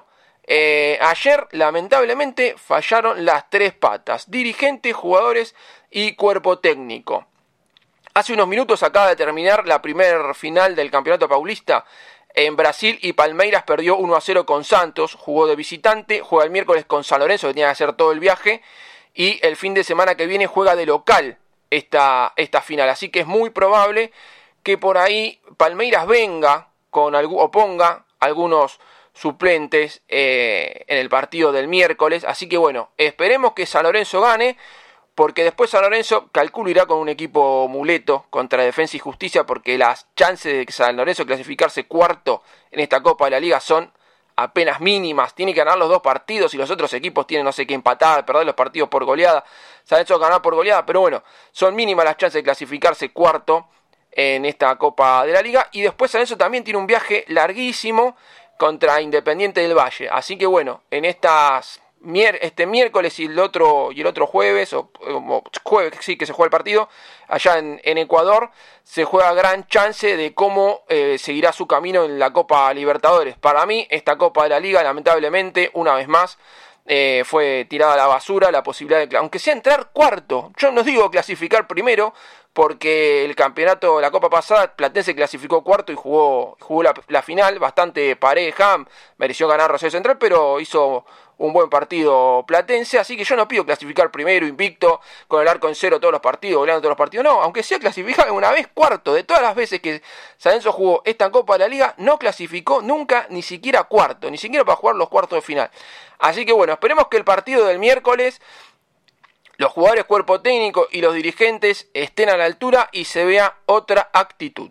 Speaker 8: Ayer, lamentablemente, fallaron las tres patas: dirigentes, jugadores y cuerpo técnico. Hace unos minutos acaba de terminar la primer final del Campeonato Paulista en Brasil y Palmeiras perdió 1-0 con Santos, jugó de visitante, juega el miércoles con San Lorenzo, que tenía que hacer todo el viaje, y el fin de semana que viene juega de local esta final. Así que es muy probable que por ahí Palmeiras venga o ponga algunos suplentes en el partido del miércoles. Así que bueno, esperemos que San Lorenzo gane, porque después San Lorenzo, calculo, irá con un equipo muleto contra Defensa y Justicia, porque las chances de que San Lorenzo clasificarse cuarto en esta Copa de la Liga son apenas mínimas. Tiene que ganar los 2 partidos y los otros equipos tienen, no sé qué, empatar, perder los partidos por goleada. San Lorenzo ganar por goleada, pero bueno, son mínimas las chances de clasificarse cuarto en esta Copa de la Liga. Y después San Lorenzo también tiene un viaje larguísimo contra Independiente del Valle. Así que bueno, en este miércoles y el otro jueves, o jueves sí que se juega el partido, allá en Ecuador, se juega gran chance de cómo seguirá su camino en la Copa Libertadores. Para mí, esta Copa de la Liga, lamentablemente, una vez más, fue tirada a la basura la posibilidad de, aunque sea entrar cuarto. Yo no digo clasificar primero, porque el campeonato, la Copa pasada, Platense clasificó cuarto y jugó la final bastante pareja, mereció ganar Rosario Central, pero hizo un buen partido Platense, así que yo no pido clasificar primero, invicto, con el arco en cero todos los partidos, goleando todos los partidos, no, aunque sea clasificar una vez cuarto. De todas las veces que San Lorenzo jugó esta Copa de la Liga, no clasificó nunca ni siquiera cuarto, ni siquiera para jugar los cuartos de final. Así que bueno, esperemos que el partido del miércoles, los jugadores, cuerpo técnico y los dirigentes estén a la altura y se vea otra actitud.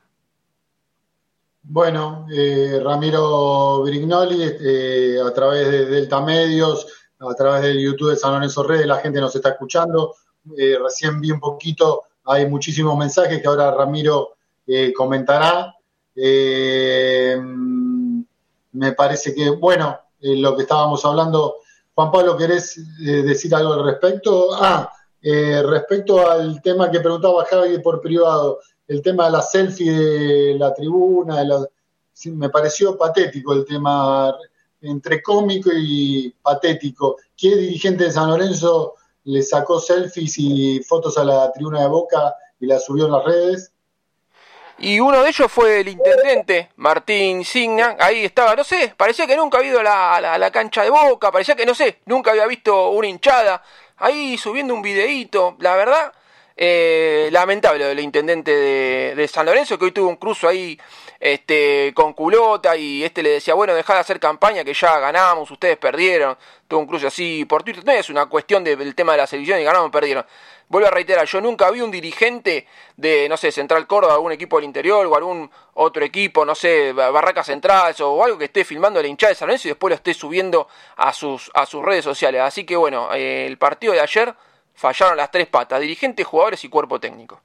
Speaker 5: Bueno, Ramiro Brignoli, a través de Delta Medios, a través del YouTube de San Lorenzo Redes, la gente nos está escuchando. Recién vi un poquito, hay muchísimos mensajes que ahora Ramiro comentará. Me parece que, bueno, lo que estábamos hablando. Juan Pablo, ¿querés decir algo al respecto? Respecto al tema que preguntaba Javi por privado, el tema de la selfie de la tribuna, me pareció patético el tema, entre cómico y patético. ¿Qué dirigente de San Lorenzo le sacó selfies y fotos a la tribuna de Boca y la subió en las redes?
Speaker 8: Y uno de ellos fue el intendente, Martín Signa. Ahí estaba, no sé, parecía que nunca había ido a la cancha de Boca, parecía que, no sé, nunca había visto una hinchada. Ahí subiendo un videíto, la verdad, lamentable del intendente de San Lorenzo, que hoy tuvo un cruce ahí con culota y le decía, bueno, dejá de hacer campaña que ya ganamos, ustedes perdieron. Tuvo un cruce así por Twitter. No es una cuestión del tema de la selección y ganamos o perdieron. Vuelvo a reiterar, yo nunca vi un dirigente de, no sé, Central Córdoba, algún equipo del interior o algún otro equipo, no sé, Barracas Centrales o algo que esté filmando la hinchada de San Lorenzo y después lo esté subiendo a sus redes sociales. Así que bueno, el partido de ayer fallaron las tres patas: dirigentes, jugadores y cuerpo técnico.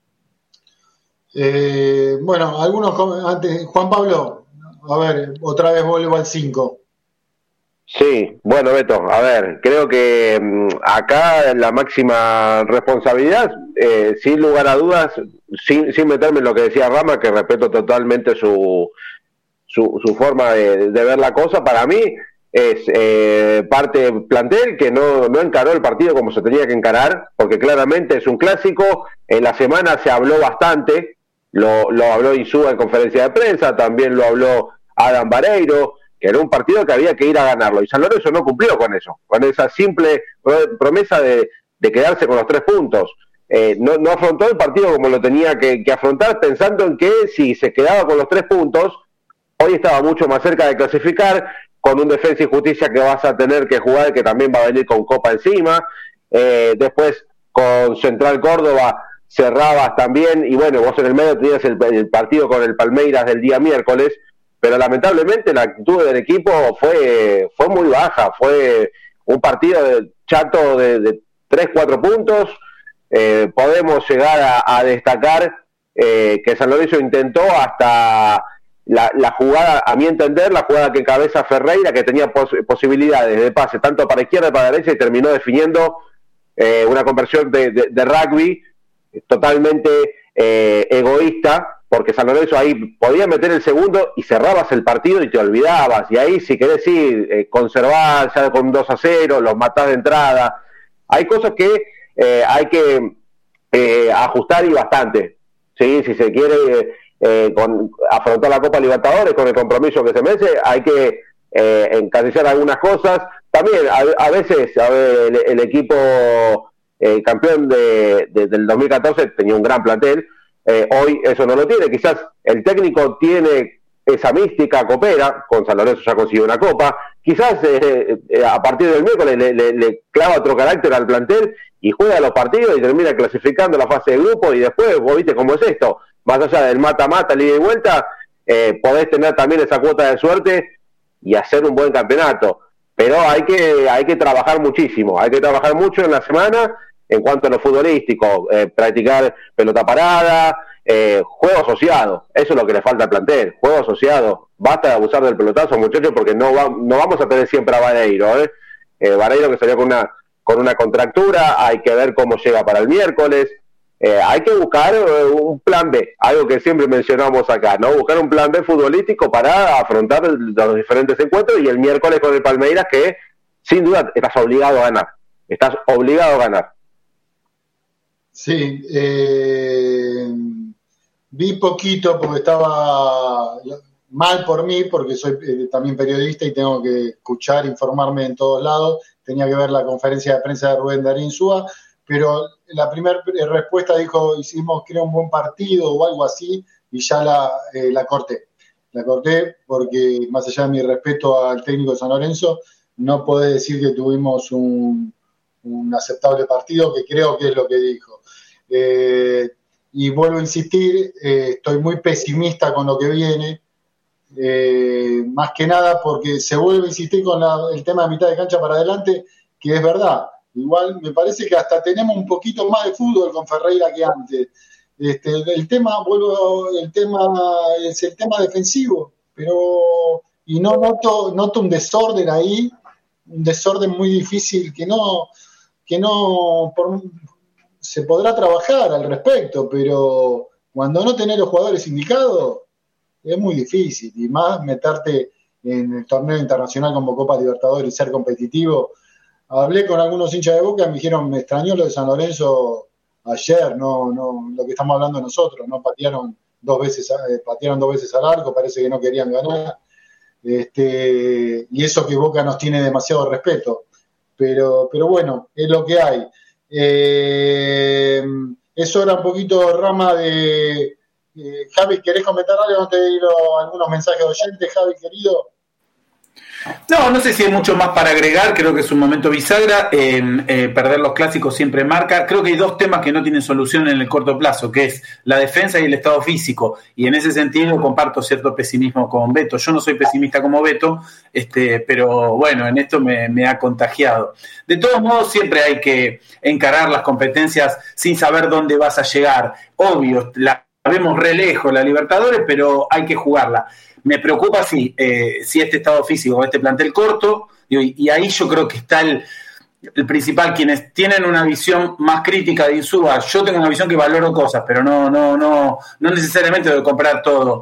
Speaker 5: Bueno, algunos antes, Juan Pablo, a ver, otra vez vuelvo al 5.
Speaker 2: Sí, bueno, Beto, a ver, creo que acá la máxima responsabilidad, sin lugar a dudas, sin meterme en lo que decía Rama, que respeto totalmente su forma de ver la cosa, para mí es parte del plantel que no encaró el partido como se tenía que encarar, porque claramente es un clásico. En la semana se habló bastante, lo habló Insúa en conferencia de prensa, también lo habló Adam Vareiro, que era un partido que había que ir a ganarlo, y San Lorenzo no cumplió con eso, con esa simple promesa de quedarse con los 3 puntos. No afrontó el partido como lo tenía que afrontar, pensando en que si se quedaba con los 3 puntos, hoy estaba mucho más cerca de clasificar, con un Defensa y Justicia que vas a tener que jugar, que también va a venir con Copa encima, después con Central Córdoba cerrabas también, y bueno, vos en el medio tenías el partido con el Palmeiras del día miércoles, pero lamentablemente la actitud del equipo fue muy baja, fue un partido chato de 3-4 puntos. Podemos llegar a destacar que San Lorenzo intentó hasta la jugada, a mi entender, la jugada que encabeza Ferreira, que tenía posibilidades de pase tanto para izquierda y para derecha, y terminó definiendo una conversión de rugby totalmente egoísta, porque San Lorenzo ahí podía meter el segundo y cerrabas el partido y te olvidabas, y ahí si querés ir, conservar ya con 2-0, los matás de entrada. Hay cosas que hay que ajustar y bastante, ¿sí? Si se quiere afrontar la Copa Libertadores con el compromiso que se merece, hay que encasillar algunas cosas. También a veces el equipo campeón del 2014 tenía un gran plantel. Hoy eso no lo tiene. Quizás el técnico tiene esa mística, coopera, con San Lorenzo ya consiguió una copa, quizás a partir del miércoles le clava otro carácter al plantel y juega los partidos y termina clasificando la fase de grupo, y después, vos viste cómo es esto, más allá del mata-mata, ida y vuelta, podés tener también esa cuota de suerte y hacer un buen campeonato. Pero hay que trabajar muchísimo, hay que trabajar mucho en la semana en cuanto a lo futbolístico, practicar pelota parada, juego asociado, eso es lo que le falta al plantel, juego asociado. Basta de abusar del pelotazo, muchachos, porque no vamos a tener siempre a Vareiro, Vareiro que salió con una contractura, hay que ver cómo llega para el miércoles, hay que buscar un plan B, algo que siempre mencionamos acá, ¿no? Buscar un plan B futbolístico para afrontar los diferentes encuentros, y el miércoles con el Palmeiras, que sin duda estás obligado a ganar.
Speaker 5: Sí, vi poquito porque estaba mal por mí, porque soy también periodista y tengo que escuchar, informarme en todos lados. Tenía que ver la conferencia de prensa de Rubén Darín Insúa, pero la primera respuesta dijo, hicimos creo un buen partido o algo así, y ya la corté. La corté porque, más allá de mi respeto al técnico de San Lorenzo, no podés decir que tuvimos un aceptable partido, que creo que es lo que dijo. Y vuelvo a insistir, estoy muy pesimista con lo que viene, más que nada porque se vuelve a insistir con el tema de mitad de cancha para adelante, que es verdad. Igual me parece que hasta tenemos un poquito más de fútbol con Ferreira que antes. El tema es el tema defensivo, pero y no noto un desorden ahí, un desorden muy difícil que se podrá trabajar al respecto, pero cuando no tenés los jugadores indicados es muy difícil, y más meterte en el torneo internacional como Copa Libertadores y ser competitivo. Hablé con algunos hinchas de Boca y me dijeron, me extrañó lo de San Lorenzo ayer, no lo que estamos hablando nosotros, no patearon dos veces al arco, parece que no querían ganar, y eso que Boca nos tiene demasiado respeto, pero bueno, es lo que hay. Eso era un poquito rama de Javi. ¿Querés comentar algo antes de ir a algunos mensajes de oyentes, Javi, querido?
Speaker 6: No sé si hay mucho más para agregar. Creo que es un momento bisagra. Perder los clásicos siempre marca. Creo que hay dos temas que no tienen solución en el corto plazo, que es la defensa y el estado físico, y en ese sentido comparto cierto pesimismo con Beto. Yo no soy pesimista como Beto, pero bueno, en esto me ha contagiado. De todos modos, siempre hay que encarar las competencias sin saber dónde vas a llegar. Obvio, la vemos re lejos la Libertadores, pero hay que jugarla. Me preocupa si este estado físico, este plantel corto, y ahí yo creo que está el principal. Quienes tienen una visión más crítica de Insúa, yo tengo una visión que valoro cosas, pero no necesariamente de comprar todo.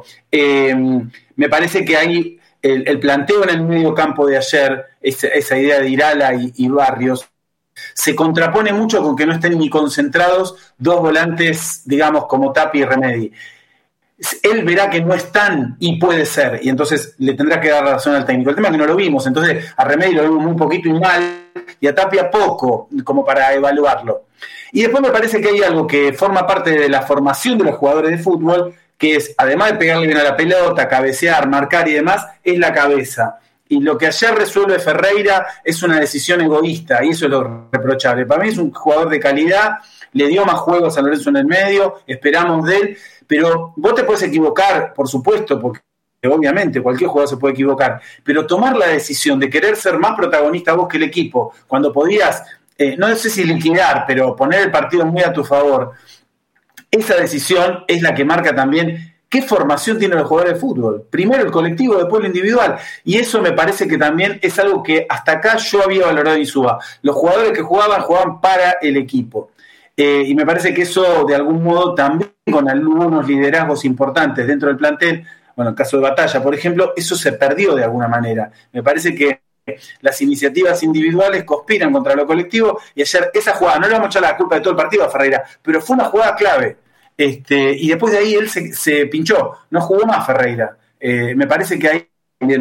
Speaker 6: Me parece que ahí el planteo en el medio campo de ayer, esa idea de Irala y Barrios, se contrapone mucho con que no estén ni concentrados dos volantes, digamos, como Tapia y Remedi. Él verá que no están y puede ser, y entonces le tendrá que dar razón al técnico. El tema es que no lo vimos, entonces a Remedi lo vimos muy poquito y mal, y a Tapia poco, como para evaluarlo. Y después me parece que hay algo que forma parte de la formación de los jugadores de fútbol, que es, además de pegarle bien a la pelota, cabecear, marcar y demás, es la cabeza. Y lo que ayer resuelve Ferreira es una decisión egoísta, y eso es lo reprochable. Para mí es un jugador de calidad, le dio más juego a San Lorenzo en el medio, esperamos de él, pero vos te puedes equivocar, por supuesto, porque obviamente cualquier jugador se puede equivocar, pero tomar la decisión de querer ser más protagonista vos que el equipo, cuando podías, no sé si liquidar, pero poner el partido muy a tu favor, esa decisión es la que marca también qué formación tienen los jugadores de fútbol. Primero el colectivo, después lo individual. Y eso me parece que también es algo que hasta acá yo había valorado en Insúa. Los jugadores que jugaban para el equipo. y me parece que eso de algún modo también con algunos liderazgos importantes dentro del plantel, bueno, el caso de Batalla, por ejemplo, eso se perdió de alguna manera. Me parece que las iniciativas individuales conspiran contra lo colectivo, y ayer esa jugada, no le vamos a echar la culpa de todo el partido a Ferreira, pero fue una jugada clave, y después de ahí él se pinchó, no jugó más Ferreira. Me parece que hay también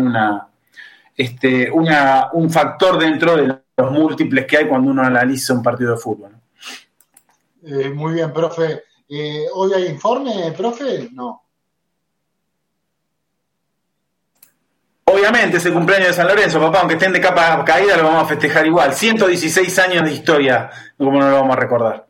Speaker 6: un factor dentro de los múltiples que hay cuando uno analiza un partido de fútbol.
Speaker 5: Muy bien, profe. ¿Hoy hay informe, profe? No.
Speaker 6: Obviamente es el cumpleaños de San Lorenzo, papá, aunque estén de capa caída lo vamos a festejar igual. 116 años de historia, ¿cómo no lo vamos a recordar?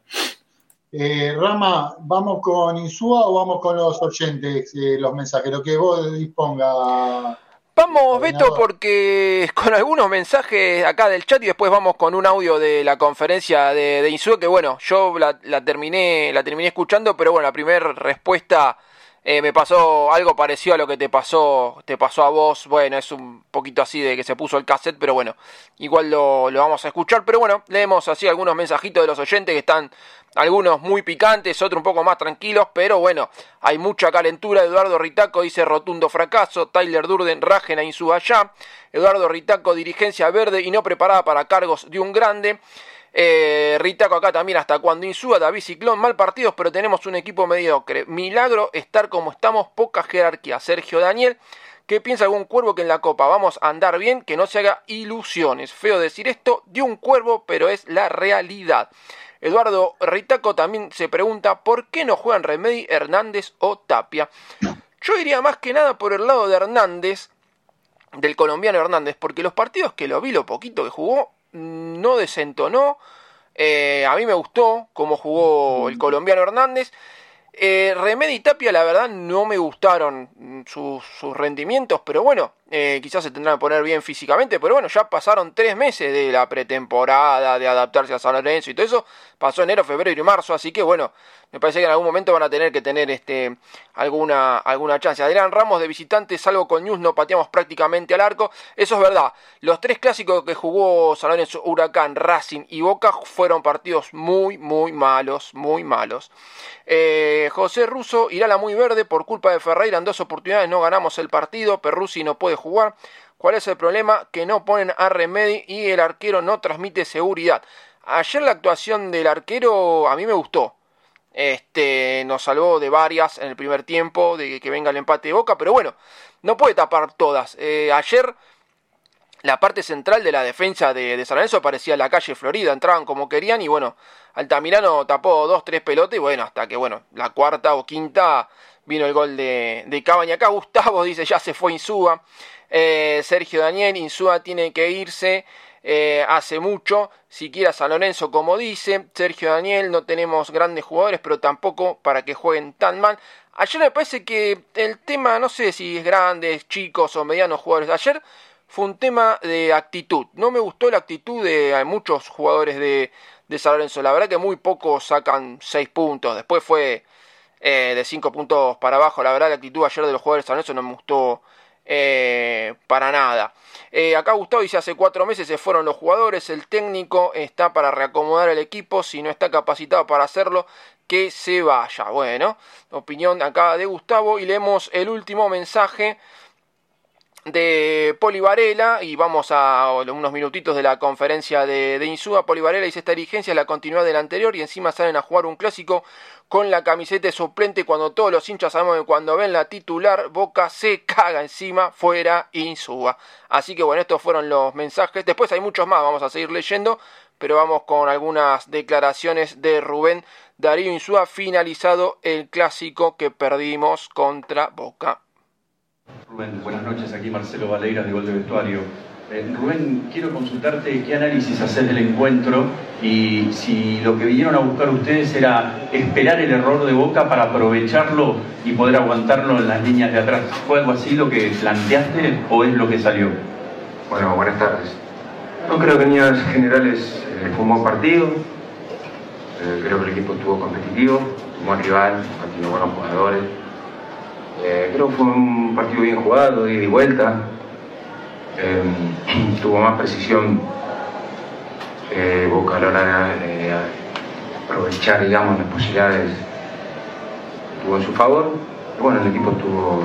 Speaker 5: Rama, ¿vamos con Insúa o vamos con los oyentes, los mensajes? Lo que vos disponga.
Speaker 8: Vamos, Beto, porque con algunos mensajes acá del chat y después vamos con un audio de la conferencia de Insúa, que bueno, yo la terminé escuchando, pero bueno, la primera respuesta me pasó algo parecido a lo que te pasó a vos. Bueno, es un poquito así de que se puso el cassette, pero bueno, igual lo vamos a escuchar. Pero bueno, leemos así algunos mensajitos de los oyentes que están algunos muy picantes, otros un poco más tranquilos, pero bueno, hay mucha calentura. Eduardo Ritaco dice rotundo fracaso. Tyler Durden, rajen a Insúa ya. Eduardo Ritaco, dirigencia verde y no preparada para cargos de un grande. Ritaco acá también, hasta cuando Insúa, David Ciclón, mal partidos, pero tenemos un equipo mediocre. Milagro estar como estamos, poca jerarquía. Sergio Daniel, ¿qué piensa algún cuervo que en la Copa vamos a andar bien? Que no se haga ilusiones. Feo decir esto de un cuervo, pero es la realidad. Eduardo Ritaco también se pregunta ¿por qué no juegan Remedi, Hernández o Tapia? Yo diría más que nada por el lado de Hernández, del colombiano Hernández, porque los partidos que lo vi, lo poquito que jugó, no desentonó. A mí me gustó cómo jugó el colombiano Hernández. Remedi y Tapia, la verdad, no me gustaron sus rendimientos, pero bueno, quizás se tendrán que poner bien físicamente, pero bueno, ya pasaron 3 meses de la pretemporada, de adaptarse a San Lorenzo y todo eso. Pasó enero, febrero y marzo, así que bueno, me parece que en algún momento van a tener que tener alguna chance. Adrián Ramos, de visitante, salvo con News, no pateamos prácticamente al arco. Eso es verdad. Los 3 clásicos que jugó San Lorenzo, Huracán, Racing y Boca fueron partidos muy, muy malos, muy malos. José Russo, irá la muy verde por culpa de Ferreira. En 2 oportunidades no ganamos el partido. Perruzzi no puede jugar. ¿Cuál es el problema? Que no ponen a Remedi y el arquero no transmite seguridad. Ayer la actuación del arquero a mí me gustó. Nos salvó de varias en el primer tiempo, de que venga el empate de Boca, pero bueno, no puede tapar todas. Ayer la parte central de la defensa de San Lorenzo parecía la calle Florida, entraban como querían y bueno, Altamirano tapó 2-3 pelotas y bueno, hasta que bueno, la cuarta o quinta vino el gol de Cabaña. Acá Gustavo dice ya se fue Insúa. Sergio Daniel, Insúa tiene que irse. Hace mucho, siquiera San Lorenzo como dice Sergio Daniel, no tenemos grandes jugadores, pero tampoco para que jueguen tan mal. Ayer me parece que el tema, no sé si es grandes, chicos o medianos jugadores, ayer fue un tema de actitud. No me gustó la actitud de muchos jugadores de San Lorenzo, la verdad que muy pocos sacan 6 puntos, después fue de 5 puntos para abajo. La verdad la actitud ayer de los jugadores de San Lorenzo no me gustó para nada. Acá Gustavo dice hace 4 meses se fueron los jugadores, el técnico está para reacomodar el equipo, si no está capacitado para hacerlo, que se vaya. Bueno, opinión acá de Gustavo y leemos el último mensaje de Poli Varela y vamos a unos minutitos de la conferencia de Insúa. Poli Varela dice esta dirigencia es la continuidad de la anterior y encima salen a jugar un clásico con la camiseta de suplente cuando todos los hinchas sabemos que cuando ven la titular Boca se caga encima, fuera Insúa. Así que bueno, estos fueron los mensajes, después hay muchos más, vamos a seguir leyendo, pero vamos con algunas declaraciones de Rubén Darío Insúa, finalizado el clásico que perdimos contra Boca.
Speaker 9: Rubén, buenas noches, aquí Marcelo Valeiras de Gol de Vestuario. Rubén, quiero consultarte qué análisis haces del encuentro y si lo que vinieron a buscar ustedes era esperar el error de Boca para aprovecharlo y poder aguantarlo en las líneas de atrás. ¿Fue algo así lo que planteaste o es lo que salió?
Speaker 10: Bueno, buenas tardes. No creo que en líneas generales fue un buen partido. Creo que el equipo estuvo competitivo, un buen rival, tiene buenos jugadores. Creo que fue un partido bien jugado, de ida y vuelta. Tuvo más precisión Boca a la hora aprovechar, digamos, las posibilidades que tuvo en su favor. Pero bueno, el equipo estuvo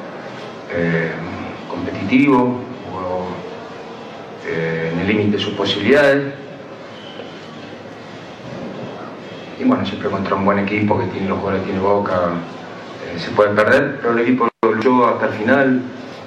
Speaker 10: competitivo, jugó en el límite de sus posibilidades. Y bueno, siempre contra un buen equipo que tiene los jugadores que tiene Boca, se puede perder, pero el equipo luchó hasta el final.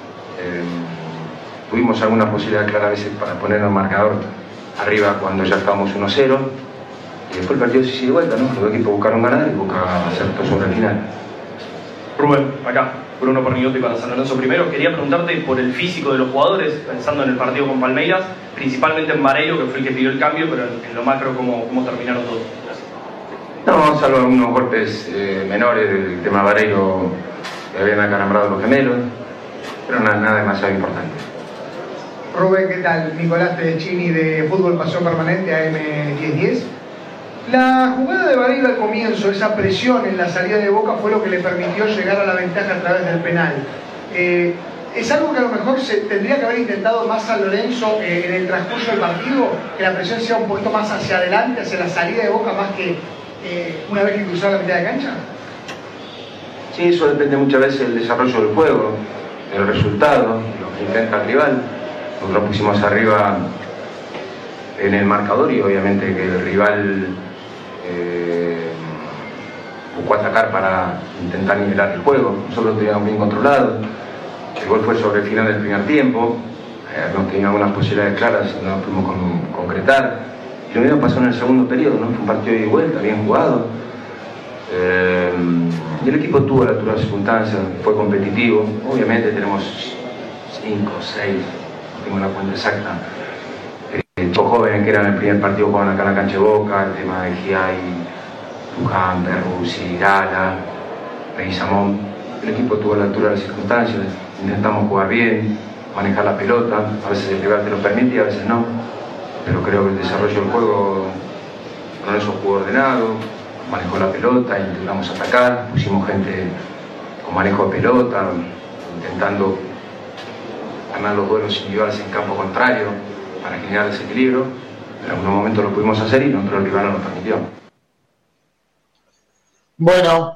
Speaker 10: Tuvimos alguna posibilidad clara a veces para poner el marcador arriba cuando ya estábamos 1-0, y después el partido se hizo de vuelta, ¿no? Los dos equipos buscaron ganar y Boca acertó sobre el final.
Speaker 11: Rubén, acá, Bruno Porniotti para San Lorenzo primero. Quería preguntarte por el físico de los jugadores, pensando en el partido con Palmeiras, principalmente en Vareiro, que fue el que pidió el cambio, pero en lo macro, ¿cómo terminaron todos?
Speaker 10: No, salvo algunos golpes menores del tema Vareiro, que habían acalambrado los gemelos, pero nada demasiado importante.
Speaker 12: Rubén, ¿qué tal? Nicolás Tedeschini de Fútbol Pasión Permanente, AM1010. La jugada de Vareiro al comienzo, esa presión en la salida de Boca, fue lo que le permitió llegar a la ventaja a través del penal. ¿Es algo que a lo mejor se tendría que haber intentado más San Lorenzo en el transcurso del partido? Que la presión sea un poquito más hacia adelante, hacia la salida de Boca, más que una vez que cruzara la mitad de cancha.
Speaker 10: Sí, eso depende muchas veces del desarrollo del juego, del resultado, lo que intenta el rival. Nosotros pusimos arriba en el marcador y obviamente que el rival buscó atacar para intentar nivelar el juego. Nosotros lo teníamos bien controlado. El gol fue sobre el final del primer tiempo. Habíamos tenido algunas posibilidades claras y no las pudimos concretar. Y lo mismo pasó en el segundo periodo, ¿no? Fue un partido de ida y vuelta, bien jugado. Y el equipo tuvo la altura de circunstancias, fue competitivo. Obviamente tenemos 5 o 6, no tengo la cuenta exacta, chicos jóvenes que eran el primer partido jugaban acá en la cancha de Boca, el tema de Giai, Luján, Perruzzi, Gala, Leguizamón. El equipo tuvo la altura de las circunstancias, intentamos jugar bien, manejar la pelota, a veces el rival te lo permite y a veces no, pero creo que el desarrollo del juego con eso jugó ordenado, manejó la pelota, intentamos atacar, pusimos gente con manejo de pelota, intentando ganar los duelos individuales en campo contrario para generar desequilibrio. En algunos momentos lo pudimos hacer y nosotros el rival no nos permitió.
Speaker 5: Bueno,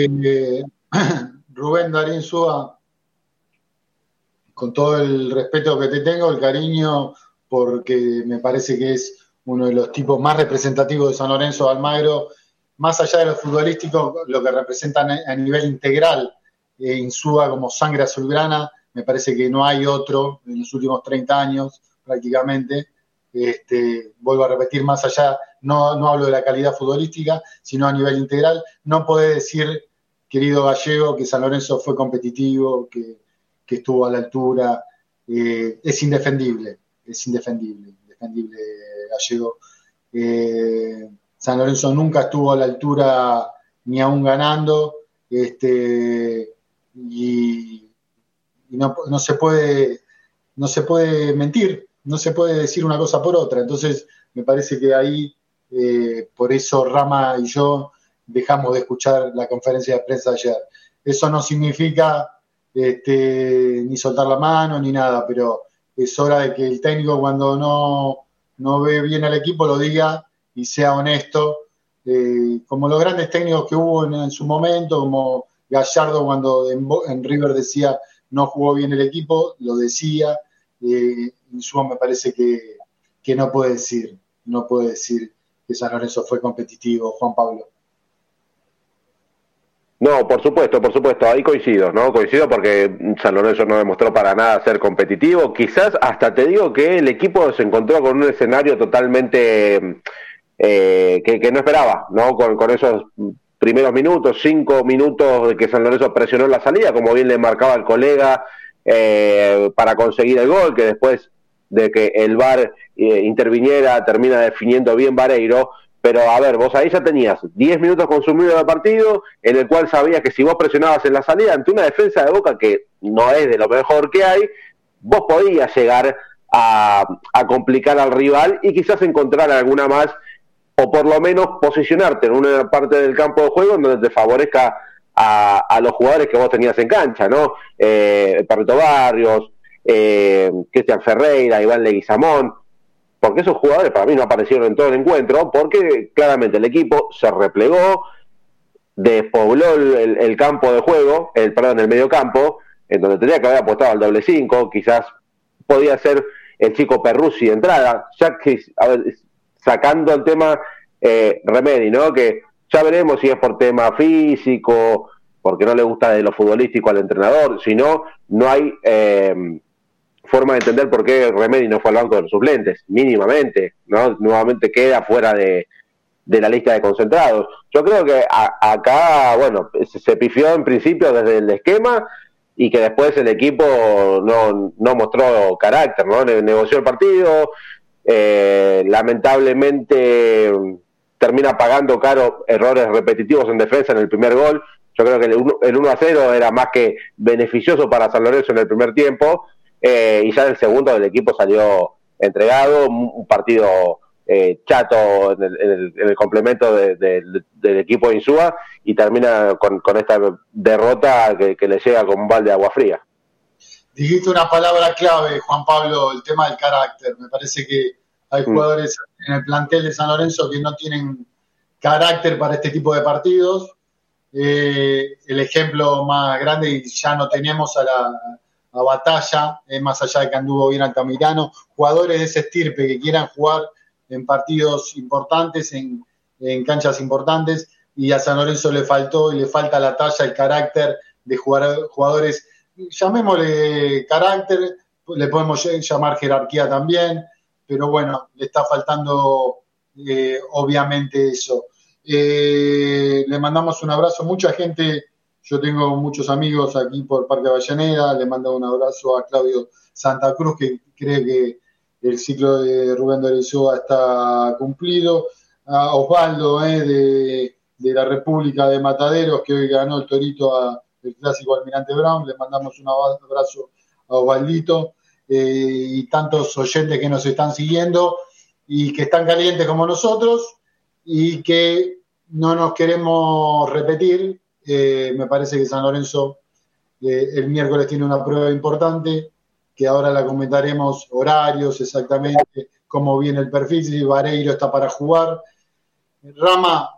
Speaker 5: Rubén Darín Súa, con todo el respeto que te tengo, el cariño, porque me parece que es uno de los tipos más representativos de San Lorenzo de Almagro, más allá de lo futbolístico, lo que representan a nivel integral, Insúa como sangre azulgrana, me parece que no hay otro en los últimos 30 años prácticamente. Vuelvo a repetir, más allá, no hablo de la calidad futbolística, sino a nivel integral. No podés decir, querido Gallego, que San Lorenzo fue competitivo, que estuvo a la altura. Es indefendible Gallego. San Lorenzo nunca estuvo a la altura ni aún ganando, y no se puede mentir, no se puede decir una cosa por otra. Entonces me parece que ahí, por eso Rama y yo dejamos de escuchar la conferencia de prensa ayer. Eso no significa ni soltar la mano ni nada, pero es hora de que el técnico, cuando no ve bien al equipo, lo diga y sea honesto, como los grandes técnicos que hubo en su momento, como Gallardo cuando en River decía no jugó bien el equipo, lo decía. Insúa me parece que no puede decir que San Lorenzo fue competitivo. Juan Pablo.
Speaker 2: No, por supuesto, ahí coincido porque San Lorenzo no demostró para nada ser competitivo. Quizás hasta te digo que el equipo se encontró con un escenario totalmente que no esperaba, ¿no? Con esos primeros minutos, 5 minutos de que San Lorenzo presionó la salida, como bien le marcaba el colega, para conseguir el gol, que después de que el VAR interviniera termina definiendo bien Vareiro. Pero a ver, vos ahí ya tenías 10 minutos consumidos de partido, en el cual sabías que si vos presionabas en la salida ante una defensa de Boca que no es de lo mejor que hay, vos podías llegar a complicar al rival y quizás encontrar alguna más, o por lo menos posicionarte en una parte del campo de juego en donde te favorezca a los jugadores que vos tenías en cancha, ¿no? Perrito Barrios, Cristian Ferreira, Iván Leguizamón. porque esos jugadores para mí no aparecieron en todo el encuentro, porque claramente el equipo se replegó, despobló el campo de juego, el medio campo, en donde tenía que haber apostado al doble 5, quizás podía ser el chico Perruzzi de entrada, ya que, sacando el tema Remedi, ¿no? Que ya veremos si es por tema físico, porque no le gusta de lo futbolístico al entrenador, si no, no hay forma de entender por qué Remedi no fue al banco de los suplentes, mínimamente, ¿no? Nuevamente queda fuera de la lista de concentrados. Yo creo que acá, bueno, se pifió en principio desde el esquema y que después el equipo no mostró carácter, ¿no? Negoció el partido, lamentablemente termina pagando caro errores repetitivos en defensa en el primer gol. Yo creo que el 1-0 era más que beneficioso para San Lorenzo en el primer tiempo, y ya en el segundo el equipo salió entregado, un partido chato en el complemento del equipo de Insúa, y termina con esta derrota que le llega como un balde de agua fría.
Speaker 5: Dijiste una palabra clave, Juan Pablo, el tema del carácter. Me parece que hay jugadores en el plantel de San Lorenzo que no tienen carácter para este tipo de partidos. El ejemplo más grande, y ya no tenemos a Batalla, más allá de que anduvo bien Altamirano, jugadores de ese estirpe que quieran jugar en partidos importantes, en canchas importantes, y a San Lorenzo le faltó y le falta la talla, el carácter de jugadores, llamémosle carácter, le podemos llamar jerarquía también, pero bueno, le está faltando obviamente eso. Le mandamos un abrazo, mucha gente, yo tengo muchos amigos aquí por Parque Avellaneda, le mando un abrazo a Claudio Santa Cruz, que cree que el ciclo de Rubén Dorizúa está cumplido, a Osvaldo de la República de Mataderos, que hoy ganó el Torito el clásico Almirante Brown, le mandamos un abrazo a Osvaldito, y tantos oyentes que nos están siguiendo y que están calientes como nosotros y que no nos queremos repetir. Me parece que San Lorenzo el miércoles tiene una prueba importante, que ahora la comentaremos, horarios exactamente, cómo viene el perfil, si Vareiro está para jugar. Rama,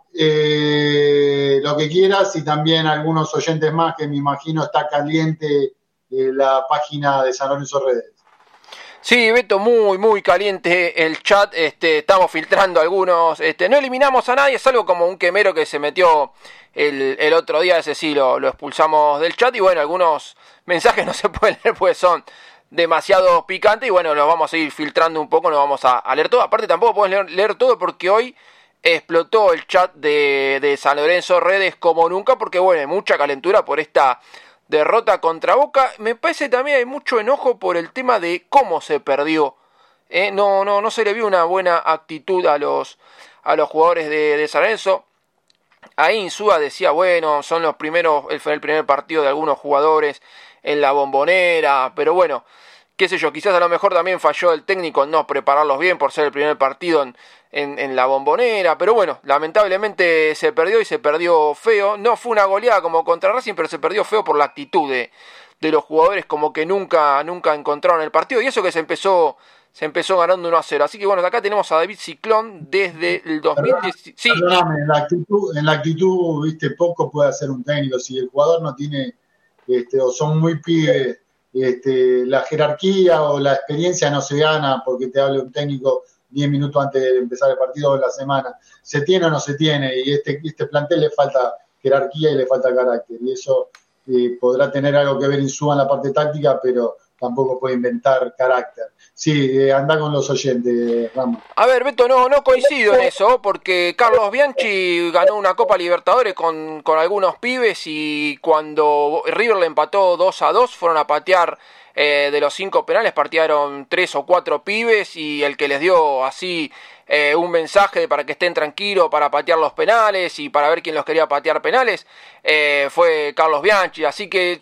Speaker 5: lo que quieras, y también algunos oyentes más, que me imagino está caliente la página de San Lorenzo Redes.
Speaker 8: Sí, Beto, muy, muy caliente el chat, estamos filtrando algunos, no eliminamos a nadie, es algo como un quemero que se metió el otro día, ese sí lo expulsamos del chat, y bueno, algunos mensajes no se pueden leer porque son demasiado picantes, y bueno, los vamos a ir filtrando un poco, no vamos a leer todo, aparte tampoco puedes leer todo porque hoy explotó el chat de San Lorenzo Redes como nunca, porque bueno, hay mucha calentura por esta derrota contra Boca. Me parece también hay mucho enojo por el tema de cómo se perdió. No se le vio una buena actitud a los jugadores de San Lorenzo. Ahí Insúa decía, bueno, son los primeros, fue el primer partido de algunos jugadores en la Bombonera, pero bueno, qué sé yo, quizás a lo mejor también falló el técnico en no prepararlos bien por ser el primer partido en la Bombonera, pero bueno, lamentablemente se perdió y se perdió feo. No fue una goleada como contra Racing, pero se perdió feo por la actitud de los jugadores, como que nunca encontraron el partido, y eso que se empezó ganando 1-0. Así que bueno, acá tenemos a David Ciclón desde el 2010. Sí.
Speaker 5: Perdóname, en la actitud, viste, poco puede hacer un técnico. Si el jugador no tiene, o son muy pibes, la jerarquía o la experiencia no se gana porque te hable un técnico 10 minutos antes de empezar el partido de la semana. ¿Se tiene o no se tiene? Y este plantel le falta jerarquía y le falta carácter. Y eso podrá tener algo que ver Insúa en la parte táctica, pero tampoco puede inventar carácter. Sí, anda con los oyentes, Ramos.
Speaker 8: A ver, Beto, no coincido en eso, porque Carlos Bianchi ganó una Copa Libertadores con algunos pibes, y cuando River le empató 2-2, fueron a patear de los 5 penales, patearon 3 o 4 pibes, y el que les dio así un mensaje para que estén tranquilos para patear los penales y para ver quién los quería patear penales fue Carlos Bianchi. Así que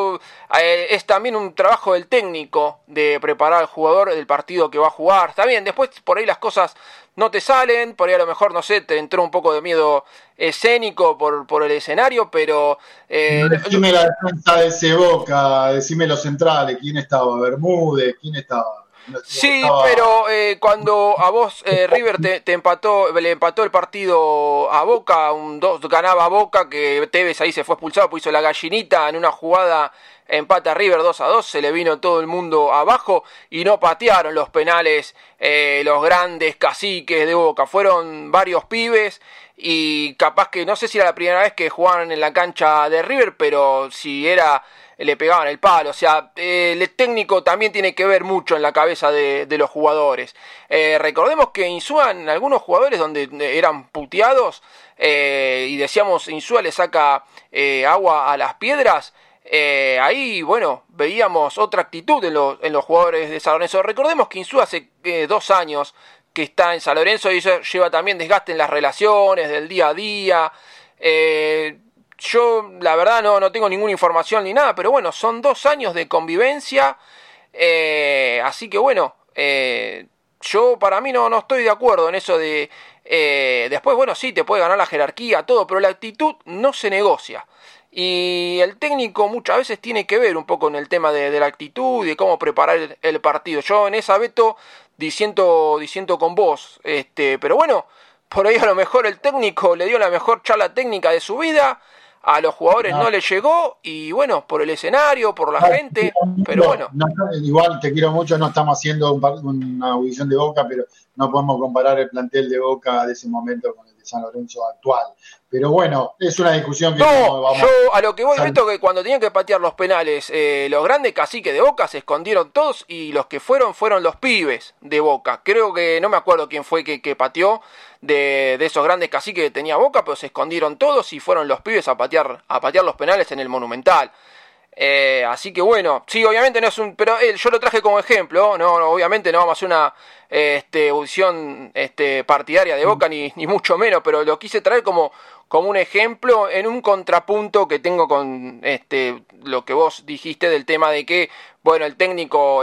Speaker 8: es también un trabajo del técnico de preparar al jugador del partido que va a jugar. Está bien, después por ahí las cosas no te salen, por ahí a lo mejor, no sé, te entró un poco de miedo escénico por el escenario, pero...
Speaker 5: Decime la defensa de ese Boca, decime los centrales, ¿quién estaba? Bermúdez, ¿quién estaba?
Speaker 8: Sí, pero cuando a vos River le empató el partido a Boca, 2 ganaba Boca, que Tevez ahí se fue expulsado, pues hizo la gallinita en una jugada, empata River 2-2, se le vino todo el mundo abajo y no patearon los penales los grandes caciques de Boca, fueron varios pibes y capaz que no sé si era la primera vez que jugaban en la cancha de River, pero si era, le pegaban el palo. O sea, el técnico también tiene que ver mucho en la cabeza de los jugadores. Recordemos que Insúa, en algunos jugadores donde eran puteados, y decíamos Insúa le saca agua a las piedras, ahí, bueno, veíamos otra actitud en los jugadores de San Lorenzo. Recordemos que Insúa hace 2 años que está en San Lorenzo y eso lleva también desgaste en las relaciones del día a día. Yo la verdad no tengo ninguna información ni nada, pero bueno, son 2 años de convivencia, así que bueno, yo para mí no estoy de acuerdo en eso de después, bueno, sí, te puede ganar la jerarquía, todo, pero la actitud no se negocia. Y el técnico muchas veces tiene que ver un poco en el tema de la actitud y de cómo preparar el partido. Yo en esa, Beto, diciendo con vos, pero bueno, por ahí a lo mejor el técnico le dio la mejor charla técnica de su vida, a los jugadores no le llegó, y bueno, por el escenario, por la gente, pero bueno.
Speaker 5: Igual te quiero mucho, no estamos haciendo una audición de Boca, pero no podemos comparar el plantel de Boca de ese momento con el de San Lorenzo actual. Pero bueno, es una discusión que
Speaker 8: no vamos. Yo a lo que voy, Beto, que cuando tenían que patear los penales, los grandes caciques de Boca se escondieron todos y los que fueron los pibes de Boca. Creo que, no me acuerdo quién fue que pateó de esos grandes caciques que tenía Boca, pero se escondieron todos y fueron los pibes a patear los penales en el Monumental. Así que bueno, sí, obviamente no es un, pero yo lo traje como ejemplo, no obviamente no vamos a hacer una audición partidaria de Boca ni mucho menos, pero lo quise traer como un ejemplo en un contrapunto que tengo con lo que vos dijiste del tema de que bueno, el técnico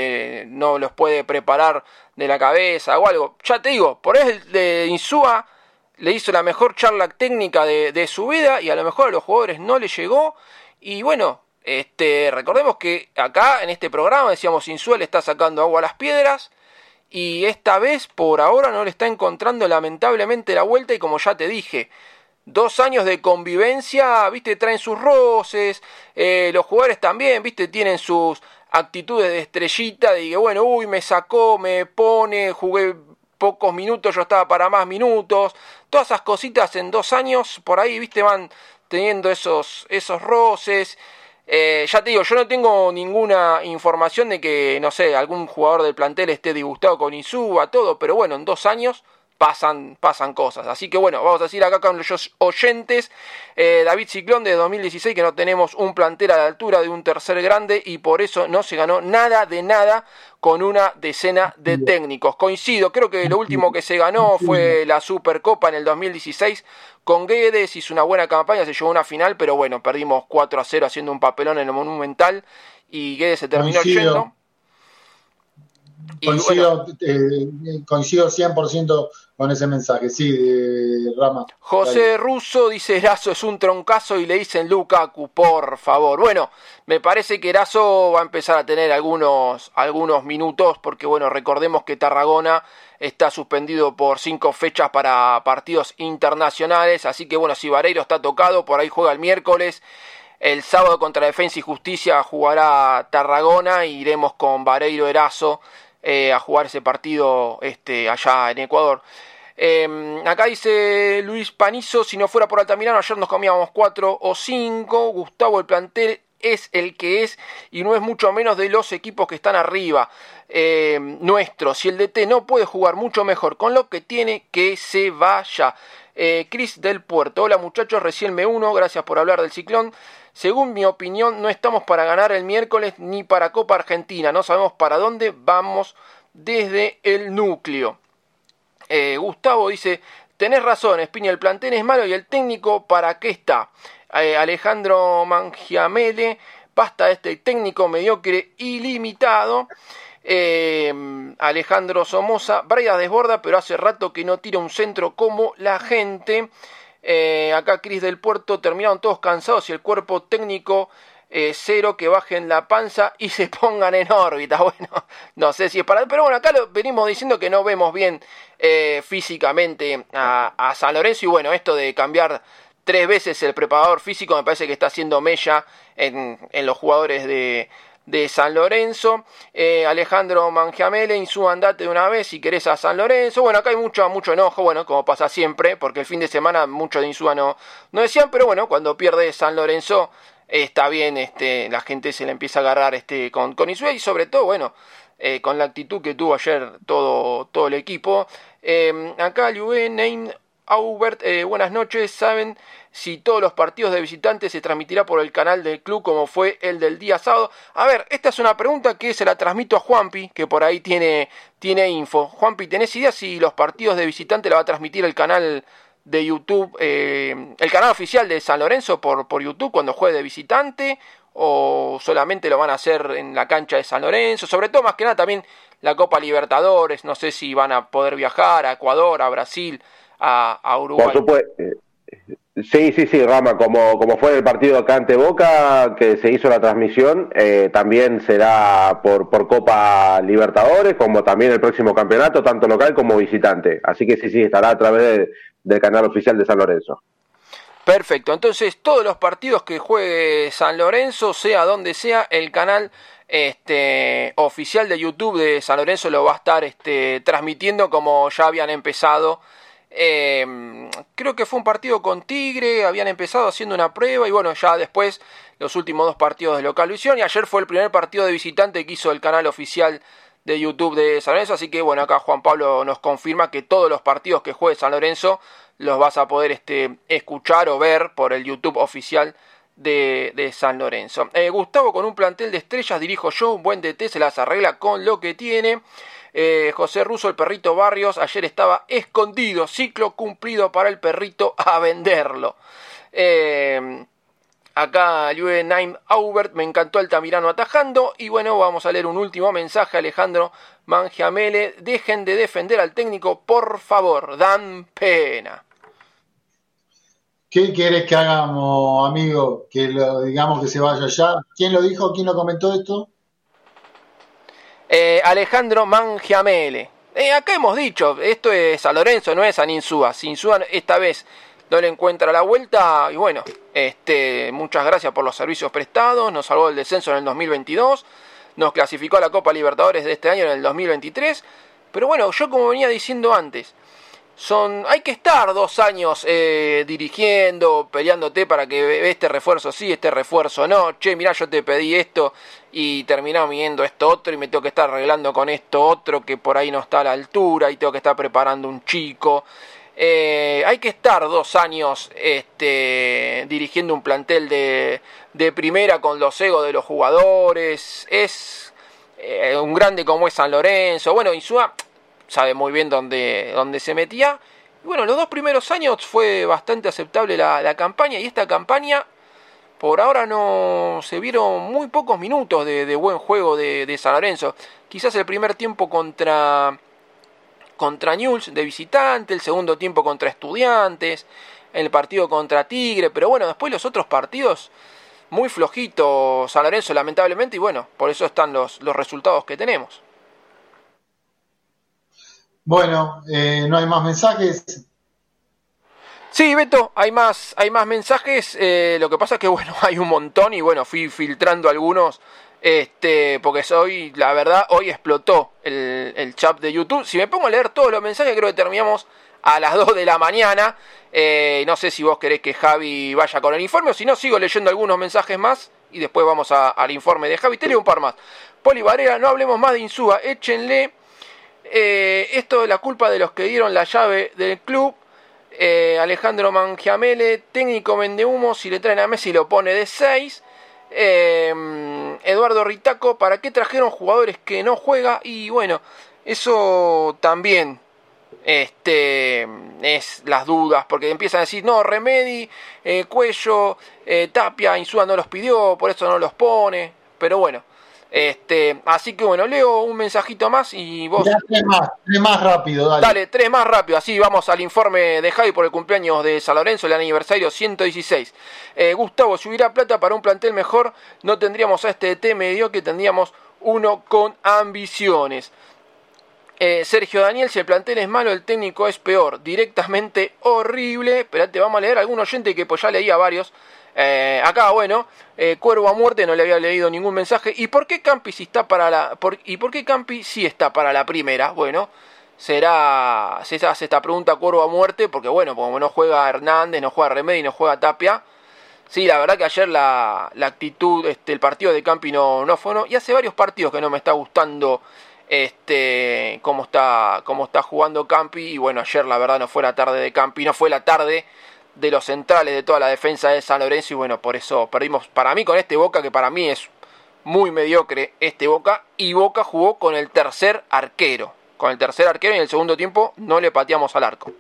Speaker 8: no los puede preparar de la cabeza o algo. Ya te digo, por ahí el de Insúa le hizo la mejor charla técnica de su vida y a lo mejor a los jugadores no le llegó y bueno, recordemos que acá en este programa decíamos Insúa le está sacando agua a las piedras y esta vez por ahora no le está encontrando lamentablemente la vuelta y como ya te dije, 2 años de convivencia, viste, traen sus roces, los jugadores también, viste, tienen sus actitudes de estrellita, de que bueno, me sacó, me pone, jugué pocos minutos, yo estaba para más minutos, todas esas cositas en 2 años, por ahí, viste, van teniendo esos roces. Ya te digo, yo no tengo ninguna información de que, no sé, algún jugador del plantel esté disgustado con Insúa, todo, pero bueno, en 2 años pasan cosas. Así que bueno, vamos a decir acá con los oyentes, David Ciclón de 2016, que no tenemos un plantel a la altura de un tercer grande y por eso no se ganó nada de nada con una decena de técnicos. Coincido, creo que lo último que se ganó fue la Supercopa en el 2016 con Guedes, hizo una buena campaña, se llevó a una final, pero bueno, perdimos 4-0 haciendo un papelón en el Monumental y Guedes se terminó yendo.
Speaker 5: Coincido 100% con ese mensaje, sí, de Rama.
Speaker 8: José Russo dice, Erazo es un troncazo y le dicen Lukaku, por favor. Bueno, me parece que Erazo va a empezar a tener algunos minutos, porque bueno, recordemos que Tarragona está suspendido por 5 fechas para partidos internacionales, así que bueno, si Vareiro está tocado, por ahí juega el miércoles. El sábado contra Defensa y Justicia jugará Tarragona y iremos con Vareiro Erazo a jugar ese partido allá en Ecuador. Acá dice Luis Panizo, si no fuera por Altamirano ayer nos comíamos 4 o 5. Gustavo, el plantel es el que es y no es mucho menos de los equipos que están arriba nuestro. Si el DT no puede jugar mucho mejor con lo que tiene, que se vaya. Cris del Puerto, hola muchachos, recién me uno, gracias por hablar del Ciclón. Según mi opinión, no estamos para ganar el miércoles ni para Copa Argentina, no sabemos para dónde vamos desde el núcleo. Gustavo dice, tenés razón, Espiña, el plantel es malo y el técnico, ¿para qué está? Alejandro Mangiamele, basta de este técnico mediocre ilimitado. Alejandro Somoza, Braida desborda, pero hace rato que no tira un centro como la gente. Acá Cris del Puerto, terminaron todos cansados y el cuerpo técnico cero, que bajen la panza y se pongan en órbita. Bueno, no sé si es para... Pero bueno, acá lo venimos diciendo que no vemos bien físicamente a San Lorenzo. Y bueno, esto de cambiar 3 veces el preparador físico me parece que está haciendo mella en los jugadores de San Lorenzo. Alejandro Mangiamele, Insúa, andate de una vez si querés a San Lorenzo. Bueno, acá hay mucho enojo, bueno, como pasa siempre, porque el fin de semana mucho de Insúa no decían, pero bueno, cuando pierde San Lorenzo está bien, la gente se le empieza a agarrar con Insúa, y sobre todo, bueno, con la actitud que tuvo ayer todo el equipo. Acá Liué, Nein, Aubert, buenas noches. ¿Saben si todos los partidos de visitantes se transmitirá por el canal del club como fue el del día sábado? A ver, esta es una pregunta que se la transmito a Juanpi, que por ahí tiene info. Juanpi, ¿tenés idea si los partidos de visitante la va a transmitir el canal de YouTube, el canal oficial de San Lorenzo por YouTube cuando juegue de visitante, o solamente lo van a hacer en la cancha de San Lorenzo? Sobre todo, más que nada, también la Copa Libertadores, no sé si van a poder viajar a Ecuador, a Brasil, a Uruguay.
Speaker 2: Por supuesto. Sí, Rama, como fue el partido acá ante Boca, que se hizo la transmisión, también será por Copa Libertadores, como también el próximo campeonato, tanto local como visitante. Así que sí, estará a través del canal oficial de San Lorenzo.
Speaker 8: Perfecto, entonces todos los partidos que juegue San Lorenzo, sea donde sea, el canal oficial de YouTube de San Lorenzo lo va a estar transmitiendo como ya habían empezado. Creo que fue un partido con Tigre, habían empezado haciendo una prueba y bueno, ya después los últimos 2 partidos de local lo hicieron, y ayer fue el primer partido de visitante que hizo el canal oficial de YouTube de San Lorenzo. Así que bueno, acá Juan Pablo nos confirma que todos los partidos que juegue San Lorenzo los vas a poder escuchar o ver por el YouTube oficial de San Lorenzo. Gustavo, con un plantel de estrellas dirijo yo, un buen DT se las arregla con lo que tiene. José Russo, el perrito Barrios, ayer estaba escondido, ciclo cumplido para el perrito, a venderlo. Acá Liue Naim Aubert, me encantó Altamirano atajando. Y bueno, vamos a leer un último mensaje. Alejandro Mangiamele, dejen de defender al técnico, por favor, dan pena.
Speaker 5: ¿Qué quieres que hagamos, amigo? Que lo digamos que se vaya ya. ¿Quién lo dijo? ¿Quién lo comentó esto?
Speaker 8: Alejandro Mangiamele. Acá hemos dicho, esto es San Lorenzo, no es San Insúa. Si Insúa esta vez no le encuentra la vuelta, y bueno, muchas gracias por los servicios prestados, nos salvó del descenso en el 2022, nos clasificó a la Copa Libertadores de este año en el 2023, pero bueno, yo como venía diciendo antes, hay que estar 2 años dirigiendo, peleándote para que este refuerzo sí, este refuerzo no. Che, mirá, yo te pedí esto y terminamos viendo esto otro y me tengo que estar arreglando con esto otro que por ahí no está a la altura y tengo que estar preparando un chico. Hay que estar 2 años dirigiendo un plantel de primera con los egos de los jugadores. Es un grande como es San Lorenzo. Bueno, Insúa sabe muy bien dónde se metía. Y bueno, los 2 primeros años fue bastante aceptable la campaña, y esta campaña por ahora no se vieron muy pocos minutos de buen juego de San Lorenzo. Quizás el primer tiempo contra Newell's de visitante, el segundo tiempo contra Estudiantes, el partido contra Tigre, pero bueno, después los otros partidos muy flojito San Lorenzo, lamentablemente, y bueno, por eso están los resultados que tenemos.
Speaker 5: Bueno, ¿no hay más mensajes?
Speaker 8: Sí, Beto, hay más mensajes. Lo que pasa es que bueno, hay un montón y bueno, fui filtrando algunos, porque la verdad, hoy explotó el chat de YouTube. Si me pongo a leer todos los mensajes, creo que terminamos a las 2 de la mañana. No sé si vos querés que Javi vaya con el informe, o si no, sigo leyendo algunos mensajes más y después vamos al informe de Javi. Te leo un par más. Poli Varela, no hablemos más de Insúa, échenle esto de la culpa de los que dieron la llave del club. Alejandro Mangiamele, técnico vende humo, si le traen a Messi lo pone de 6. Eduardo Ritaco, ¿para qué trajeron jugadores que no juega? Y bueno, eso también es las dudas, porque empiezan a decir, no, Remedi, Cuello, Tapia, Insúa no los pidió, por eso no los pone. Pero bueno, Así que bueno, leo un mensajito más y vos...
Speaker 5: Tres más rápido, dale.
Speaker 8: Dale, 3 más rápido, así vamos al informe de Javi por el cumpleaños de San Lorenzo, el aniversario 116. Gustavo, si hubiera plata para un plantel mejor, no tendríamos a este DT mediocre, tendríamos uno con ambiciones. Sergio Daniel, si el plantel es malo, el técnico es peor, directamente horrible. Esperate, vamos a leer algún oyente que pues ya leía varios. Acá, bueno, Cuervo a muerte, no le había leído ningún mensaje. ¿Y por qué Campi si está para la ¿y por qué Campi sí está para la primera? Bueno, se hace esta pregunta Cuervo a muerte, porque bueno, como no juega Hernández, no juega Remedi, no juega Tapia. Sí, la verdad que ayer la actitud, el partido de Campi no fue, y hace varios partidos que no me está gustando cómo está jugando Campi. Y bueno, ayer la verdad no fue la tarde de Campi, no fue la tarde de los centrales de toda la defensa de San Lorenzo, y bueno, por eso perdimos. Para mí, con este Boca, que para mí es muy mediocre este Boca, y Boca jugó con el tercer arquero, y en el segundo tiempo no le pateamos al arco.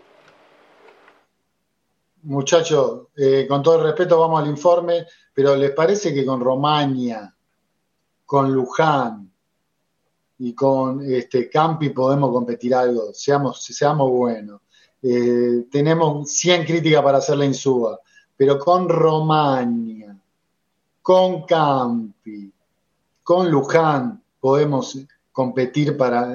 Speaker 5: Muchachos, con todo el respeto vamos al informe, pero ¿les parece que con Romaña, con Luján y con Campi podemos competir algo? Seamos buenos. Tenemos 100 críticas para hacer la Insúa, pero con Romaña, con Campi, con Luján podemos competir.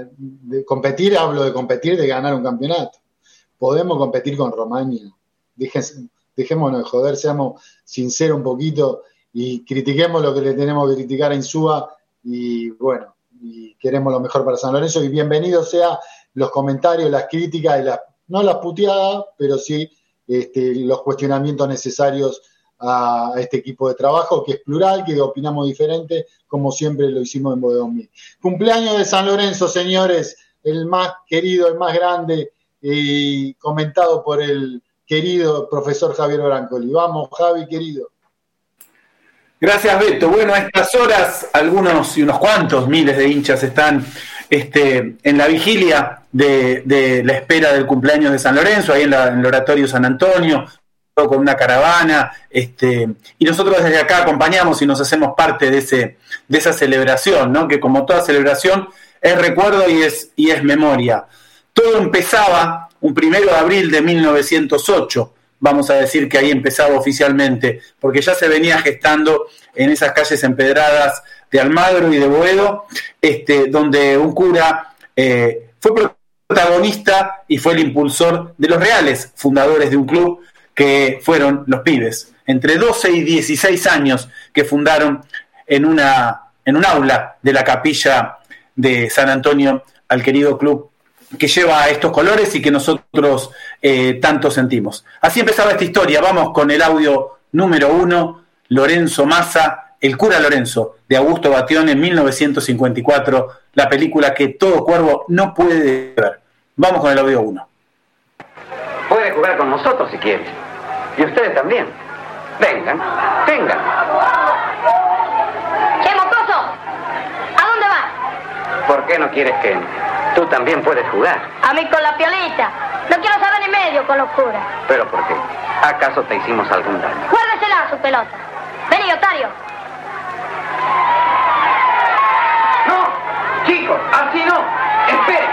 Speaker 5: Hablo de competir, de ganar un campeonato. Podemos competir con Romaña. Dejémonos de joder, seamos sinceros un poquito y critiquemos lo que le tenemos que criticar a Insúa, y bueno, y queremos lo mejor para San Lorenzo, y bienvenidos sean los comentarios, las críticas y no las puteadas, pero sí los cuestionamientos necesarios a este equipo de trabajo, que es plural, que opinamos diferente, como siempre lo hicimos en Bodegón Mir. Cumpleaños de San Lorenzo, señores, el más querido, el más grande, y comentado por el querido profesor Javier Brancoli. Vamos, Javi, querido.
Speaker 6: Gracias, Beto. Bueno, a estas horas, algunos y unos cuantos miles de hinchas están en la vigilia de la espera del cumpleaños de San Lorenzo, ahí en el Oratorio San Antonio, con una caravana, y nosotros desde acá acompañamos y nos hacemos parte de esa celebración, ¿no? Que como toda celebración es recuerdo y es memoria. Todo empezaba un 1 de abril de 1908, vamos a decir que ahí empezaba oficialmente, porque ya se venía gestando en esas calles empedradas de Almagro y de Boedo, donde un cura fue protagonista y fue el impulsor de los reales fundadores de un club que fueron los pibes, entre 12 y 16 años, que fundaron en un aula de la capilla de San Antonio al querido club que lleva estos colores y que nosotros tanto sentimos. Así empezaba esta historia. Vamos con el audio número 1, Lorenzo Massa, El cura Lorenzo, de Augusto Batión, en 1954, la película que todo cuervo no puede ver. Vamos con el audio 1.
Speaker 13: Puede jugar con nosotros si quiere. Y ustedes también. Vengan.
Speaker 14: ¡Che, mocoso! ¿A dónde vas?
Speaker 13: ¿Por qué no quieres que tú también puedes jugar?
Speaker 14: A mí con la piolita. No quiero saber ni medio con los curas.
Speaker 13: ¿Pero por qué? ¿Acaso te hicimos algún daño?
Speaker 14: Guárdesela su pelota. Vení, Otario.
Speaker 13: ¡No! Chicos, así no. Esperen.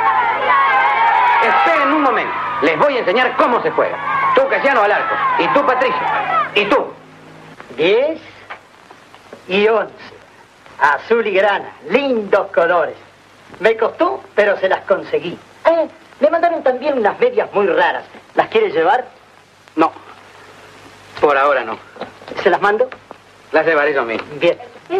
Speaker 13: Esperen un momento. Les voy a enseñar cómo se juega. Tú, Casiano, al arco. Y tú, Patricio. Y tú.
Speaker 15: 10 y 11. Azul y grana. Lindos colores. Me costó, pero se las conseguí. Me mandaron también unas medias muy raras. ¿Las quieres llevar?
Speaker 13: No. Por ahora no.
Speaker 15: ¿Se las mando?
Speaker 13: Las llevaré yo mismo.
Speaker 15: Bien.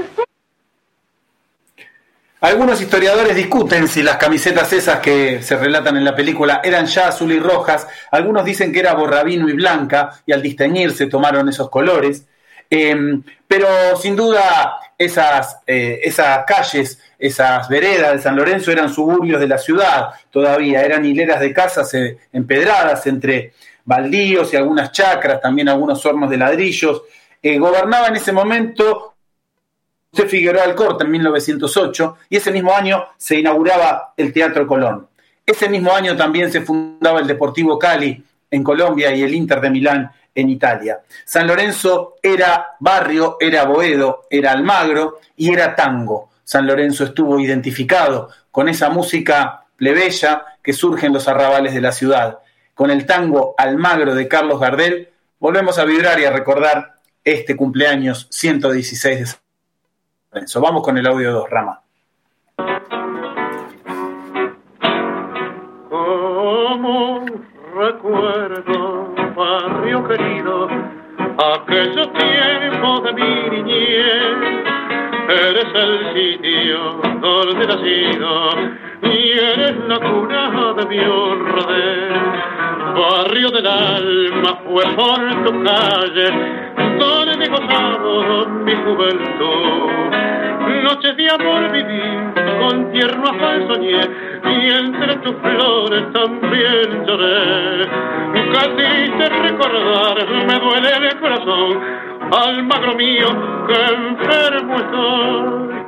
Speaker 6: Algunos historiadores discuten si las camisetas esas que se relatan en la película eran ya azul y rojas. Algunos dicen que era borrabino y blanca, y al disteñirse tomaron esos colores. Pero sin duda esas calles, esas veredas de San Lorenzo eran suburbios de la ciudad todavía, eran hileras de casas empedradas entre baldíos y algunas chacras, también algunos hornos de ladrillos. Gobernaba en ese momento José Figueroa Alcorta en 1908, y ese mismo año se inauguraba el Teatro Colón. Ese mismo año también se fundaba el Deportivo Cali en Colombia y el Inter de Milán en Italia. San Lorenzo era barrio, era Boedo, era Almagro y era tango. San Lorenzo estuvo identificado con esa música plebeya que surge en los arrabales de la ciudad. Con el tango Almagro de Carlos Gardel, volvemos a vibrar y a recordar este cumpleaños 116 de San Lorenzo. Vamos con el audio 2, Rama.
Speaker 16: Como recuerdo, barrio querido, aquellos tiempos de mi niñez. Eres el sitio donde he nacido y eres la cuna de mi orden. Barrio del alma fue por tu calle donde he gozado mi juventud. Noches de amor viví, con tierno afán soñé y entre tus flores también lloré. Casi te recordar me duele el corazón, Almagro mío, que enfermo estoy.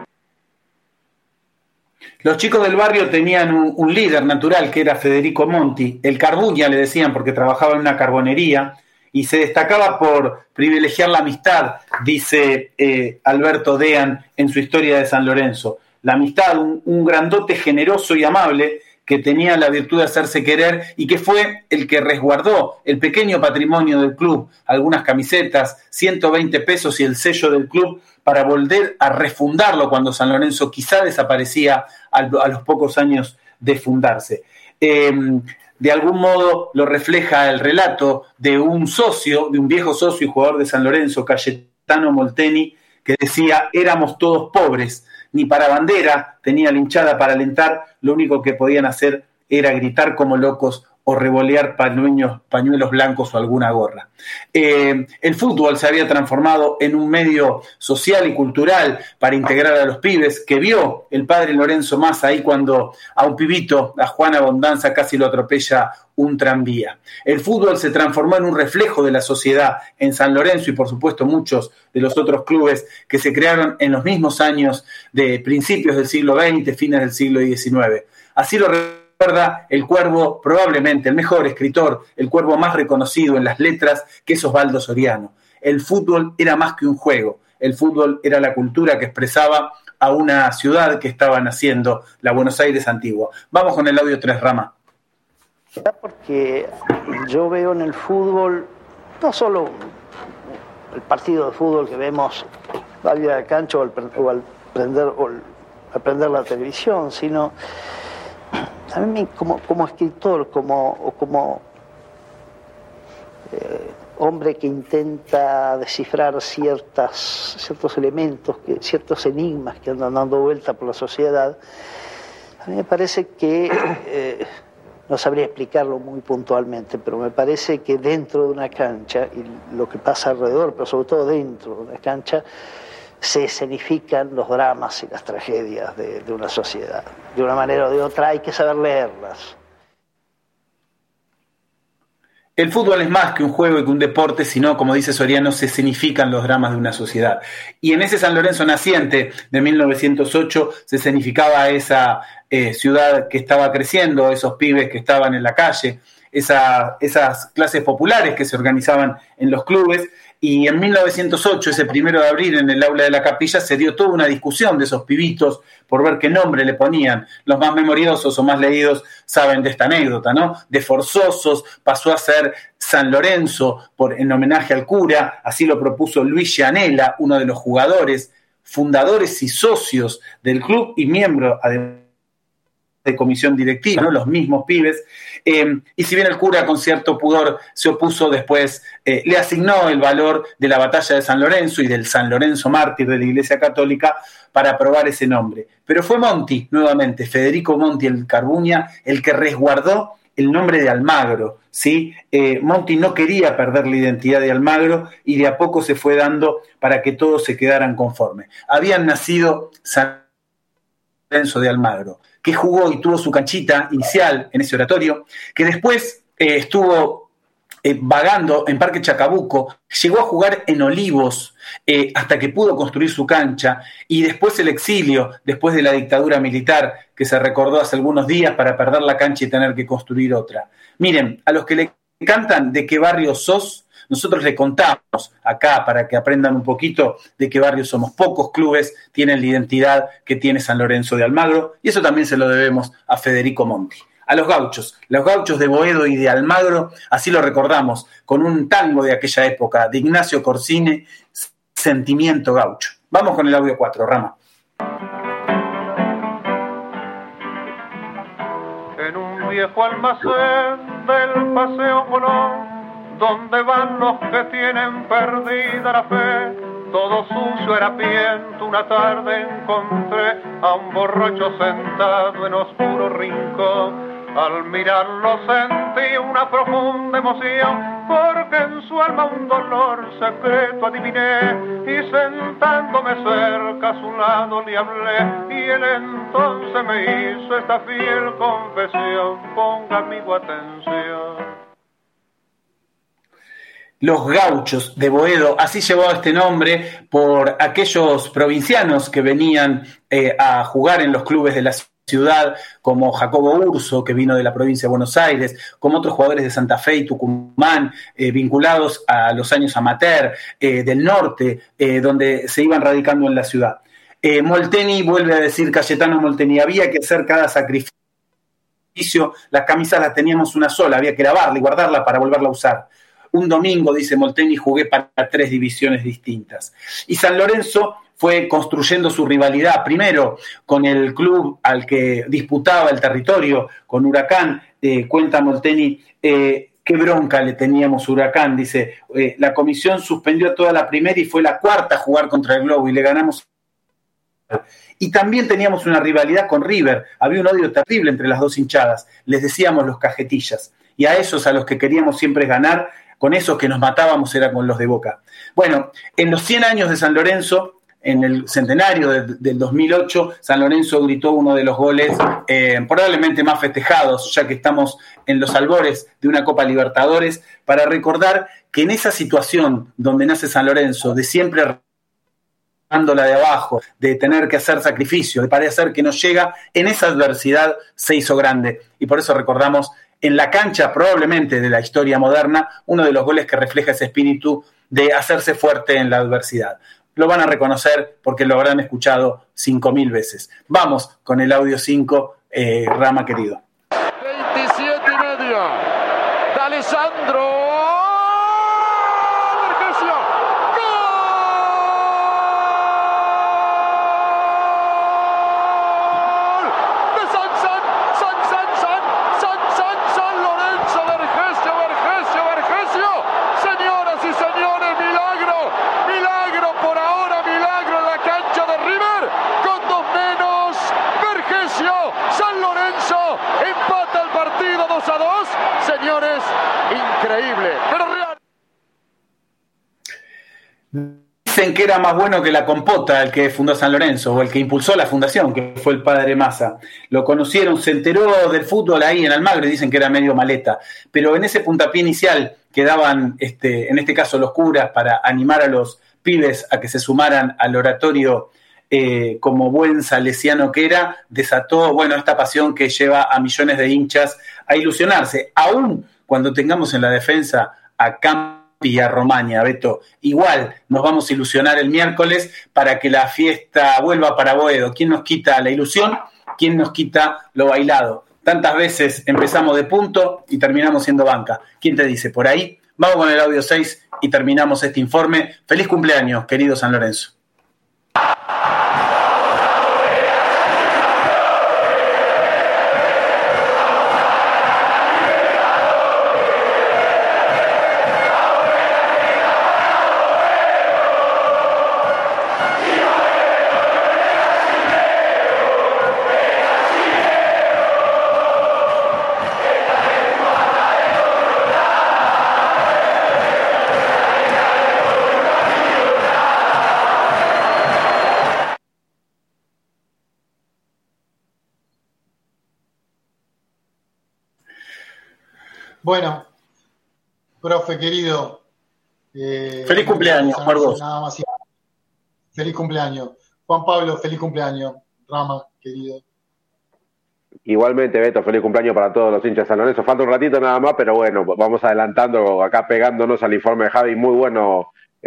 Speaker 6: Los chicos del barrio tenían un líder natural que era Federico Monti, el Carbuña le decían porque trabajaba en una carbonería y se destacaba por privilegiar la amistad, dice Alberto Dean en su historia de San Lorenzo. La amistad, un grandote generoso y amable que tenía la virtud de hacerse querer y que fue el que resguardó el pequeño patrimonio del club, algunas camisetas, 120 pesos y el sello del club para volver a refundarlo cuando San Lorenzo quizá desaparecía a los pocos años de fundarse. De algún modo lo refleja el relato de un socio, de un viejo socio y jugador de San Lorenzo, Cayetano Molteni, que decía: éramos todos pobres, ni para bandera tenía la hinchada para alentar, lo único que podían hacer era gritar como locos o revolear pañuelos blancos o alguna gorra. El fútbol se había transformado en un medio social y cultural para integrar a los pibes, que vio el padre Lorenzo Massa ahí cuando a un pibito, a Juan Abondanza, casi lo atropella un tranvía. El fútbol se transformó en un reflejo de la sociedad en San Lorenzo y por supuesto muchos de los otros clubes que se crearon en los mismos años de principios del siglo XX, fines del siglo XIX. Así lo recuerda el Cuervo, probablemente el mejor escritor, el Cuervo más reconocido en las letras, que es Osvaldo Soriano. El fútbol era más que un juego, el fútbol era la cultura que expresaba a una ciudad que estaba naciendo, la Buenos Aires antigua. Vamos con el audio 3, Rama.
Speaker 17: Porque yo veo en el fútbol no solo el partido de fútbol que vemos al ir a la cancha o al prender la televisión, sino a mí como escritor, como hombre que intenta descifrar ciertos elementos, ciertos enigmas que andan dando vuelta por la sociedad, a mí me parece que no sabría explicarlo muy puntualmente, pero me parece que dentro de una cancha, y lo que pasa alrededor, pero sobre todo dentro de una cancha, se escenifican los dramas y las tragedias de una sociedad. De una manera o de otra hay que saber leerlas.
Speaker 6: El fútbol es más que un juego y que un deporte, sino, como dice Soriano, se escenifican los dramas de una sociedad. Y en ese San Lorenzo naciente de 1908 se escenificaba esa ciudad que estaba creciendo, esos pibes que estaban en la calle, esas clases populares que se organizaban en los clubes. Y en 1908, ese 1 de abril, en el aula de la Capilla, se dio toda una discusión de esos pibitos por ver qué nombre le ponían. Los más memoriosos o más leídos saben de esta anécdota, ¿no? De Forzosos pasó a ser San Lorenzo en homenaje al cura, así lo propuso Luis Gianella, uno de los jugadores, fundadores y socios del club y miembro, además, de comisión directiva, ¿no? Los mismos pibes, y si bien el cura con cierto pudor se opuso, después le asignó el valor de la batalla de San Lorenzo y del San Lorenzo mártir de la Iglesia Católica para aprobar ese nombre. Pero fue Monti, nuevamente, Federico Monti, el Carbuña, el que resguardó el nombre de Almagro, ¿sí? Monti no quería perder la identidad de Almagro y de a poco se fue dando para que todos se quedaran conformes. Habían nacido San Lorenzo de Almagro, que jugó y tuvo su canchita inicial en ese oratorio, que después estuvo vagando en Parque Chacabuco, llegó a jugar en Olivos hasta que pudo construir su cancha, y después el exilio, después de la dictadura militar que se recordó hace algunos días para perder la cancha y tener que construir otra. Miren, a los que le cantan de qué barrio sos, Nosotros le contamos acá para que aprendan un poquito de qué barrio somos. Pocos clubes tienen la identidad que tiene San Lorenzo de Almagro, y eso también se lo debemos a Federico Monti. A los gauchos de Boedo y de Almagro, así lo recordamos, con un tango de aquella época, de Ignacio Corsini, Sentimiento Gaucho. Vamos con el audio 4, Rama.
Speaker 16: En un viejo almacén del Paseo Colón, donde van los que tienen perdida la fe, todo sucio era harapiento, una tarde encontré a un borracho sentado en oscuro rincón. Al mirarlo sentí una profunda emoción, porque en su alma un dolor secreto adiviné, y sentándome cerca a su lado le hablé, y él entonces me hizo esta fiel confesión: ponga amigo atención.
Speaker 6: Los gauchos de Boedo, así llevaba este nombre por aquellos provincianos que venían a jugar en los clubes de la ciudad, como Jacobo Urso, que vino de la provincia de Buenos Aires, como otros jugadores de Santa Fe y Tucumán, vinculados a los años amateur del norte, donde se iban radicando en la ciudad. Molteni, vuelve a decir Cayetano Molteni, había que hacer cada sacrificio, las camisas las teníamos una sola, había que lavarla y guardarla para volverla a usar. Un domingo, dice Molteni, jugué para 3 divisiones distintas. Y San Lorenzo fue construyendo su rivalidad, primero con el club al que disputaba el territorio, con Huracán. Cuenta Molteni, qué bronca le teníamos a Huracán, dice, la comisión suspendió toda la primera y fue la cuarta a jugar contra el Globo y le ganamos. Y también teníamos una rivalidad con River, había un odio terrible entre las dos hinchadas, les decíamos los cajetillas, y a esos a los que queríamos siempre ganar, con esos que nos matábamos era con los de Boca. Bueno, en los 100 años de San Lorenzo, en el centenario del 2008, San Lorenzo gritó uno de los goles probablemente más festejados, ya que estamos en los albores de una Copa Libertadores, para recordar que en esa situación donde nace San Lorenzo, de siempre la de abajo, de tener que hacer sacrificio, de parecer que no llega, en esa adversidad se hizo grande. Y por eso recordamos en la cancha probablemente de la historia moderna, uno de los goles que refleja ese espíritu de hacerse fuerte en la adversidad. Lo van a reconocer porque lo habrán escuchado 5.000 veces. Vamos con el audio 5, Rama querido.
Speaker 18: 27:30. D'Alessandro.
Speaker 6: Dicen que era más bueno que la compota el que fundó San Lorenzo, o el que impulsó la fundación, que fue el padre Massa. Lo conocieron, se enteró del fútbol ahí en Almagro y dicen que era medio maleta. Pero en ese puntapié inicial que daban, en este caso los curas, para animar a los pibes a que se sumaran al oratorio como buen salesiano que era, desató, esta pasión que lleva a millones de hinchas a ilusionarse. Aún cuando tengamos en la defensa a Campi y a Romaña, Beto, igual nos vamos a ilusionar el miércoles para que la fiesta vuelva para Boedo. ¿Quién nos quita la ilusión? ¿Quién nos quita lo bailado? Tantas veces empezamos de punto y terminamos siendo banca. ¿Quién te dice? Por ahí. Vamos con el audio 6 y terminamos este informe. Feliz cumpleaños, querido San Lorenzo.
Speaker 5: Bueno, profe querido.
Speaker 6: Feliz cumpleaños, Marcos.
Speaker 5: Nada más. Feliz cumpleaños. Juan Pablo, feliz cumpleaños. Rama, querido.
Speaker 2: Igualmente, Beto, feliz cumpleaños para todos los hinchas de San Lorenzo. Falta un ratito nada más, pero bueno, vamos adelantando acá, pegándonos al informe de Javi. Muy bueno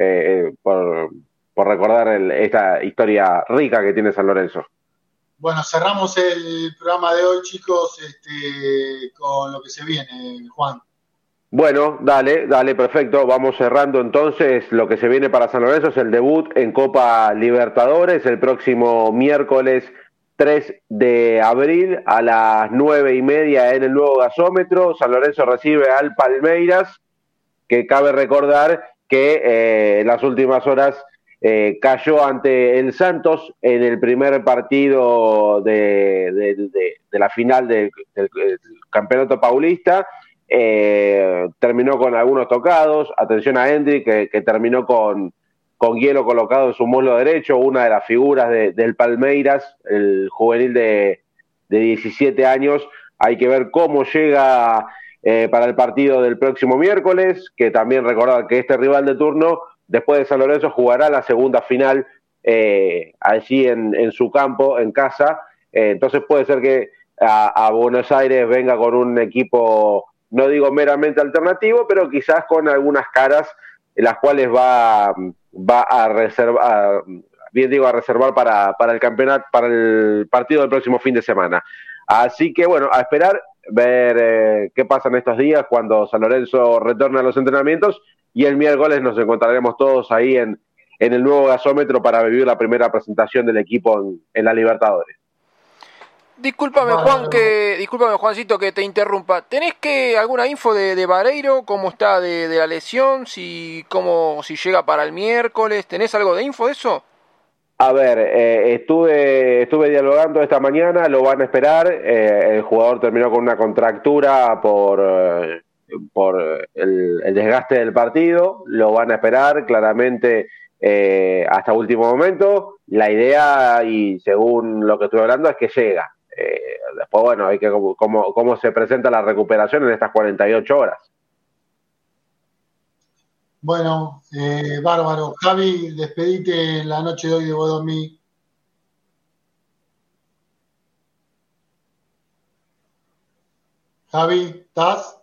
Speaker 2: por recordar esta historia rica que tiene San Lorenzo.
Speaker 5: Bueno, cerramos el programa de hoy, chicos, con lo que se viene, Juan.
Speaker 2: Bueno, dale, perfecto. Vamos cerrando entonces. Lo que se viene para San Lorenzo es el debut en Copa Libertadores el próximo miércoles 3 de abril a las 9:30 en el nuevo gasómetro. San Lorenzo recibe al Palmeiras, que cabe recordar que en las últimas horas cayó ante el Santos en el primer partido de la final del Campeonato Paulista. Terminó con algunos tocados. Atención a Hendrik, que terminó con hielo colocado en su muslo derecho, una de las figuras del Palmeiras, el juvenil de 17 años. Hay que ver cómo llega para el partido del próximo miércoles, que también recordar que este rival de turno, después de San Lorenzo, jugará la segunda final allí en su campo, en casa. Entonces puede ser que a Buenos Aires venga con un equipo, no digo meramente alternativo, pero quizás con algunas caras en las cuales va a reservar, a reservar para el campeonato, para el partido del próximo fin de semana. Así que bueno, a esperar, ver qué pasa en estos días cuando San Lorenzo retorne a los entrenamientos, y el miércoles nos encontraremos todos ahí en el nuevo gasómetro para vivir la primera presentación del equipo en la Libertadores.
Speaker 8: Discúlpame, Juancito, que te interrumpa. ¿Tenés alguna info de Vareiro? ¿Cómo está de la lesión? Si llega para el miércoles. ¿Tenés algo de info de eso?
Speaker 2: A ver, estuve dialogando esta mañana, lo van a esperar. El jugador terminó con una contractura por el desgaste del partido. Lo van a esperar claramente hasta último momento. La idea, y según lo que estuve hablando, es que llega. Después, bueno, hay que cómo se presenta la recuperación en estas 48 horas.
Speaker 5: Bueno, bárbaro. Javi, despedite en la noche de hoy de Bodomí. Javi, ¿estás?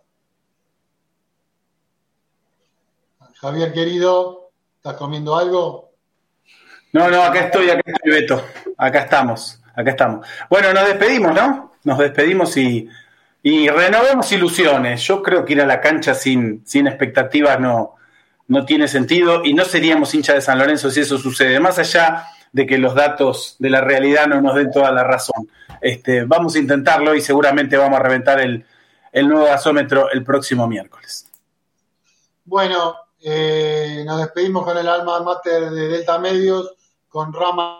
Speaker 5: Javier, querido, ¿estás comiendo algo?
Speaker 6: No, acá estoy, Beto. Acá estamos. Bueno, nos despedimos, ¿no? Nos despedimos y renovemos ilusiones. Yo creo que ir a la cancha sin expectativas no tiene sentido, y no seríamos hinchas de San Lorenzo si eso sucede, más allá de que los datos de la realidad no nos den toda la razón. Vamos a intentarlo y seguramente vamos a reventar el nuevo gasómetro el próximo miércoles.
Speaker 5: Bueno, nos despedimos con el alma mater de Delta Medios, con Rama.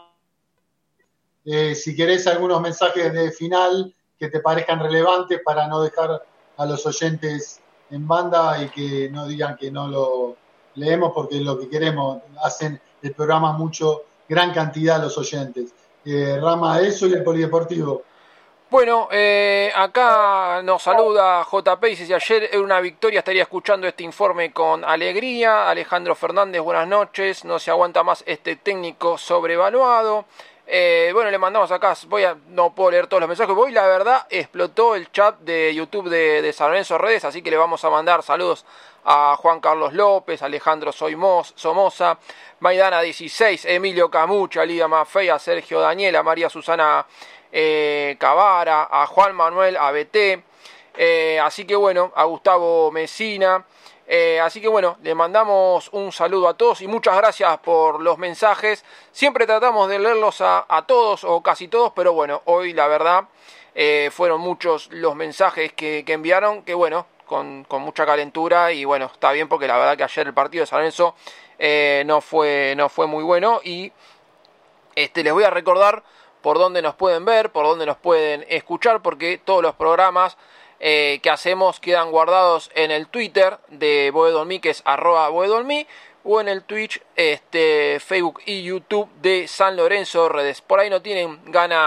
Speaker 5: Si querés algunos mensajes de final que te parezcan relevantes para no dejar a los oyentes en banda y que no digan que no lo leemos, porque es lo que queremos. Hacen el programa gran cantidad los oyentes. Rama, eso y el polideportivo.
Speaker 8: Bueno, acá nos saluda JP, dice: si ayer era una victoria estaría escuchando este informe con alegría. Alejandro Fernández, buenas noches. No se aguanta más este técnico sobrevaluado. Bueno, le mandamos acá, no puedo leer todos los mensajes, hoy la verdad explotó el chat de YouTube de San Lorenzo Redes, así que le vamos a mandar saludos a Juan Carlos López, Alejandro Somoza, Maidana 16, Emilio Camucha, Lidia Mafei, Sergio Daniela, María Susana Cavara, a Juan Manuel ABT, así que bueno, a Gustavo Mesina. Así que bueno, le mandamos un saludo a todos y muchas gracias por los mensajes. Siempre tratamos de leerlos a todos o casi todos, pero bueno, hoy la verdad fueron muchos los mensajes que enviaron, que bueno, con mucha calentura, y bueno, está bien, porque la verdad que ayer el partido de San Lorenzo no fue muy bueno. Y les voy a recordar por dónde nos pueden ver, por dónde nos pueden escuchar, porque todos los programas que hacemos quedan guardados en el Twitter de Boedolmi, que es @Boedolmi, o en el Twitch, Facebook y YouTube de San Lorenzo Redes. Por ahí no tienen ganas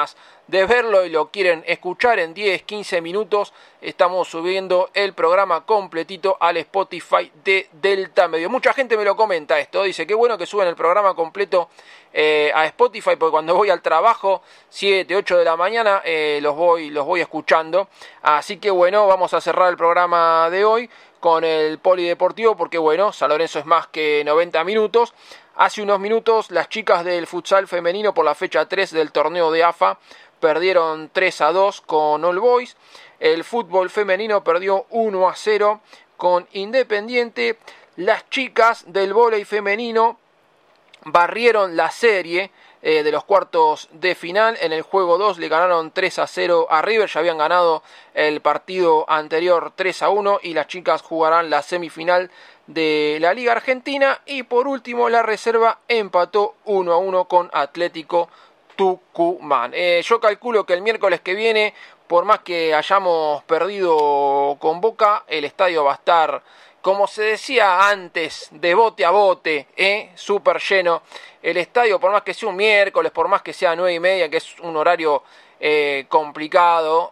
Speaker 8: de verlo y lo quieren escuchar en 10-15 minutos, estamos subiendo el programa completito al Spotify de Delta Medio. Mucha gente me lo comenta esto, dice qué bueno que suben el programa completo a Spotify, porque cuando voy al trabajo 7, 8 de la mañana los voy escuchando. Así que bueno, vamos a cerrar el programa de hoy con el polideportivo, porque bueno, San Lorenzo es más que 90 minutos. Hace unos minutos las chicas del futsal femenino por la fecha 3 del torneo de AFA perdieron 3-2 con All Boys. El fútbol femenino perdió 1-0 con Independiente. Las chicas del vóley femenino barrieron la serie de los cuartos de final. En el juego 2 le ganaron 3-0 a River. Ya habían ganado el partido anterior 3-1 y las chicas jugarán la semifinal de la Liga Argentina. Y por último, la reserva empató 1-1 con Atlético Tucumán. Yo calculo que el miércoles que viene, por más que hayamos perdido con Boca, el estadio va a estar, como se decía antes, de bote a bote, súper lleno. El estadio, por más que sea un miércoles, por más que sea 9:30, que es un horario complicado,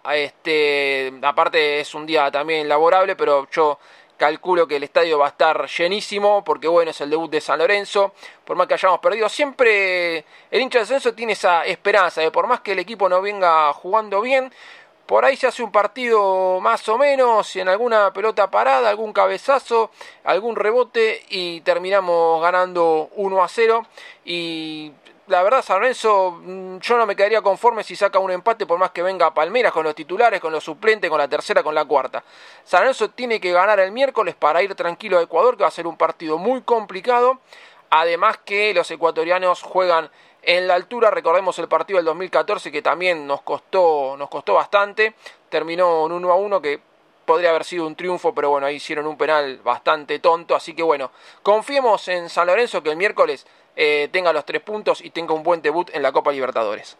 Speaker 8: aparte es un día también laborable, pero yo calculo que el estadio va a estar llenísimo, porque bueno, es el debut de San Lorenzo. Por más que hayamos perdido, siempre el hincha de San Lorenzo tiene esa esperanza de, por más que el equipo no venga jugando bien, por ahí se hace un partido más o menos, en alguna pelota parada, algún cabezazo, algún rebote, y terminamos ganando 1-0. Y la verdad, San Lorenzo, yo no me quedaría conforme si saca un empate, por más que venga Palmeiras con los titulares, con los suplentes, con la tercera, con la cuarta. San Lorenzo tiene que ganar el miércoles para ir tranquilo a Ecuador, que va a ser un partido muy complicado. Además que los ecuatorianos juegan en la altura. Recordemos el partido del 2014, que también nos costó bastante. Terminó en 1-1, que podría haber sido un triunfo, pero bueno, ahí hicieron un penal bastante tonto. Así que bueno, confiemos en San Lorenzo, que el miércoles tenga los 3 puntos y tenga un buen debut en la Copa Libertadores.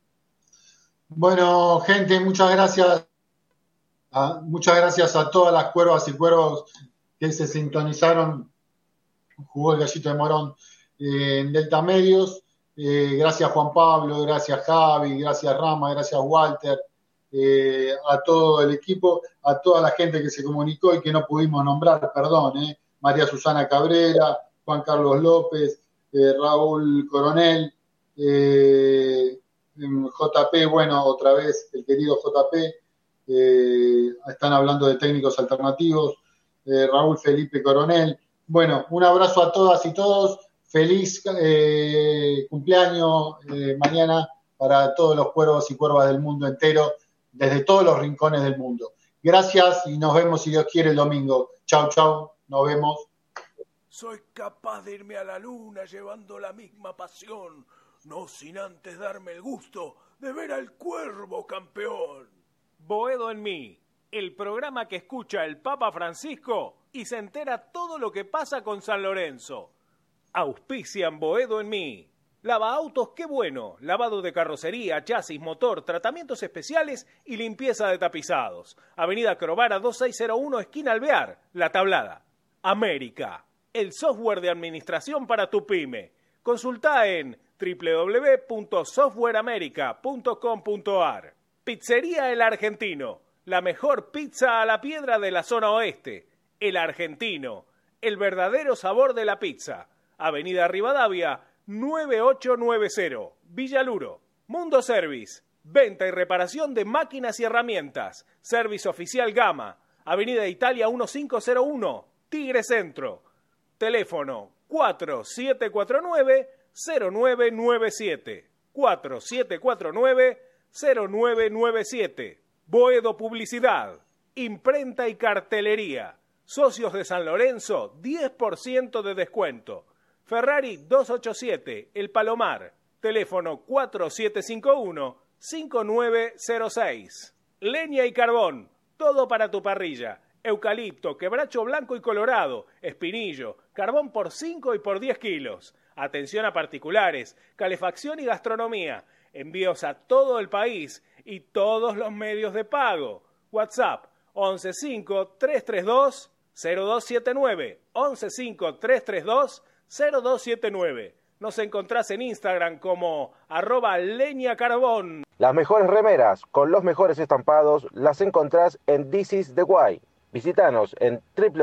Speaker 5: Bueno, gente, muchas gracias. Muchas gracias a todas las cuervas y cuervos que se sintonizaron. Jugó el Gallito de Morón en Delta Medios. Gracias Juan Pablo, gracias Javi, gracias Rama, gracias Walter, a todo el equipo, a toda la gente que se comunicó y que no pudimos nombrar, perdón, María Susana Cabrera, Juan Carlos López, Raúl Coronel, JP, bueno, otra vez el querido JP, están hablando de técnicos alternativos, Raúl Felipe Coronel. Bueno, un abrazo a todas y todos. Feliz cumpleaños mañana para todos los cuervos y cuervas del mundo entero, desde todos los rincones del mundo. Gracias y nos vemos, si Dios quiere, el domingo. Chau, chau, nos vemos.
Speaker 1: Soy capaz de irme a la luna llevando la misma pasión, no sin antes darme el gusto de ver al cuervo campeón. Boedo en mí, el programa que escucha el Papa Francisco y se entera todo lo que pasa con San Lorenzo. Auspician Boedo en mí. Lava autos, qué bueno. Lavado de carrocería, chasis, motor, tratamientos especiales y limpieza de tapizados. Avenida Crovara 2601, esquina Alvear, La Tablada. América, el software de administración para tu pyme. Consulta en www.softwareamerica.com.ar. Pizzería El Argentino, la mejor pizza a la piedra de la zona oeste. El Argentino, el verdadero sabor de la pizza. Avenida Rivadavia, 9890, Villaluro. Mundo Service, venta y reparación de máquinas y herramientas. Service Oficial Gama, Avenida Italia 1501, Tigre Centro. Teléfono 4749-0997. 4749-0997. Boedo Publicidad, imprenta y cartelería. Socios de San Lorenzo, 10% de descuento. Ferrari 287, El Palomar. Teléfono 4751-5906. Leña y carbón, todo para tu parrilla. Eucalipto, quebracho blanco y colorado, espinillo, carbón por 5 y por 10 kilos. Atención a particulares, calefacción y gastronomía. Envíos a todo el país y todos los medios de pago. WhatsApp 115-332-0279. 115-332-0279. Nos encontrás en Instagram como @leñacarbón.
Speaker 2: Las mejores remeras con los mejores estampados las encontrás en This is the Way. Visítanos en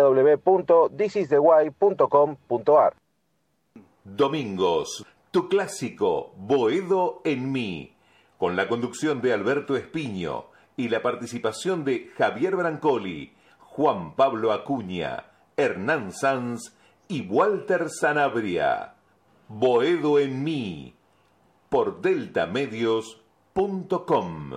Speaker 2: www.thisistheway.com.ar.
Speaker 3: Domingos, tu clásico Boedo en mí, con la conducción de Alberto Espiño y la participación de Javier Brancoli, Juan Pablo Acuña, Hernán Sanz y Walter Sanabria. Boedo en mí, por deltamedios.com.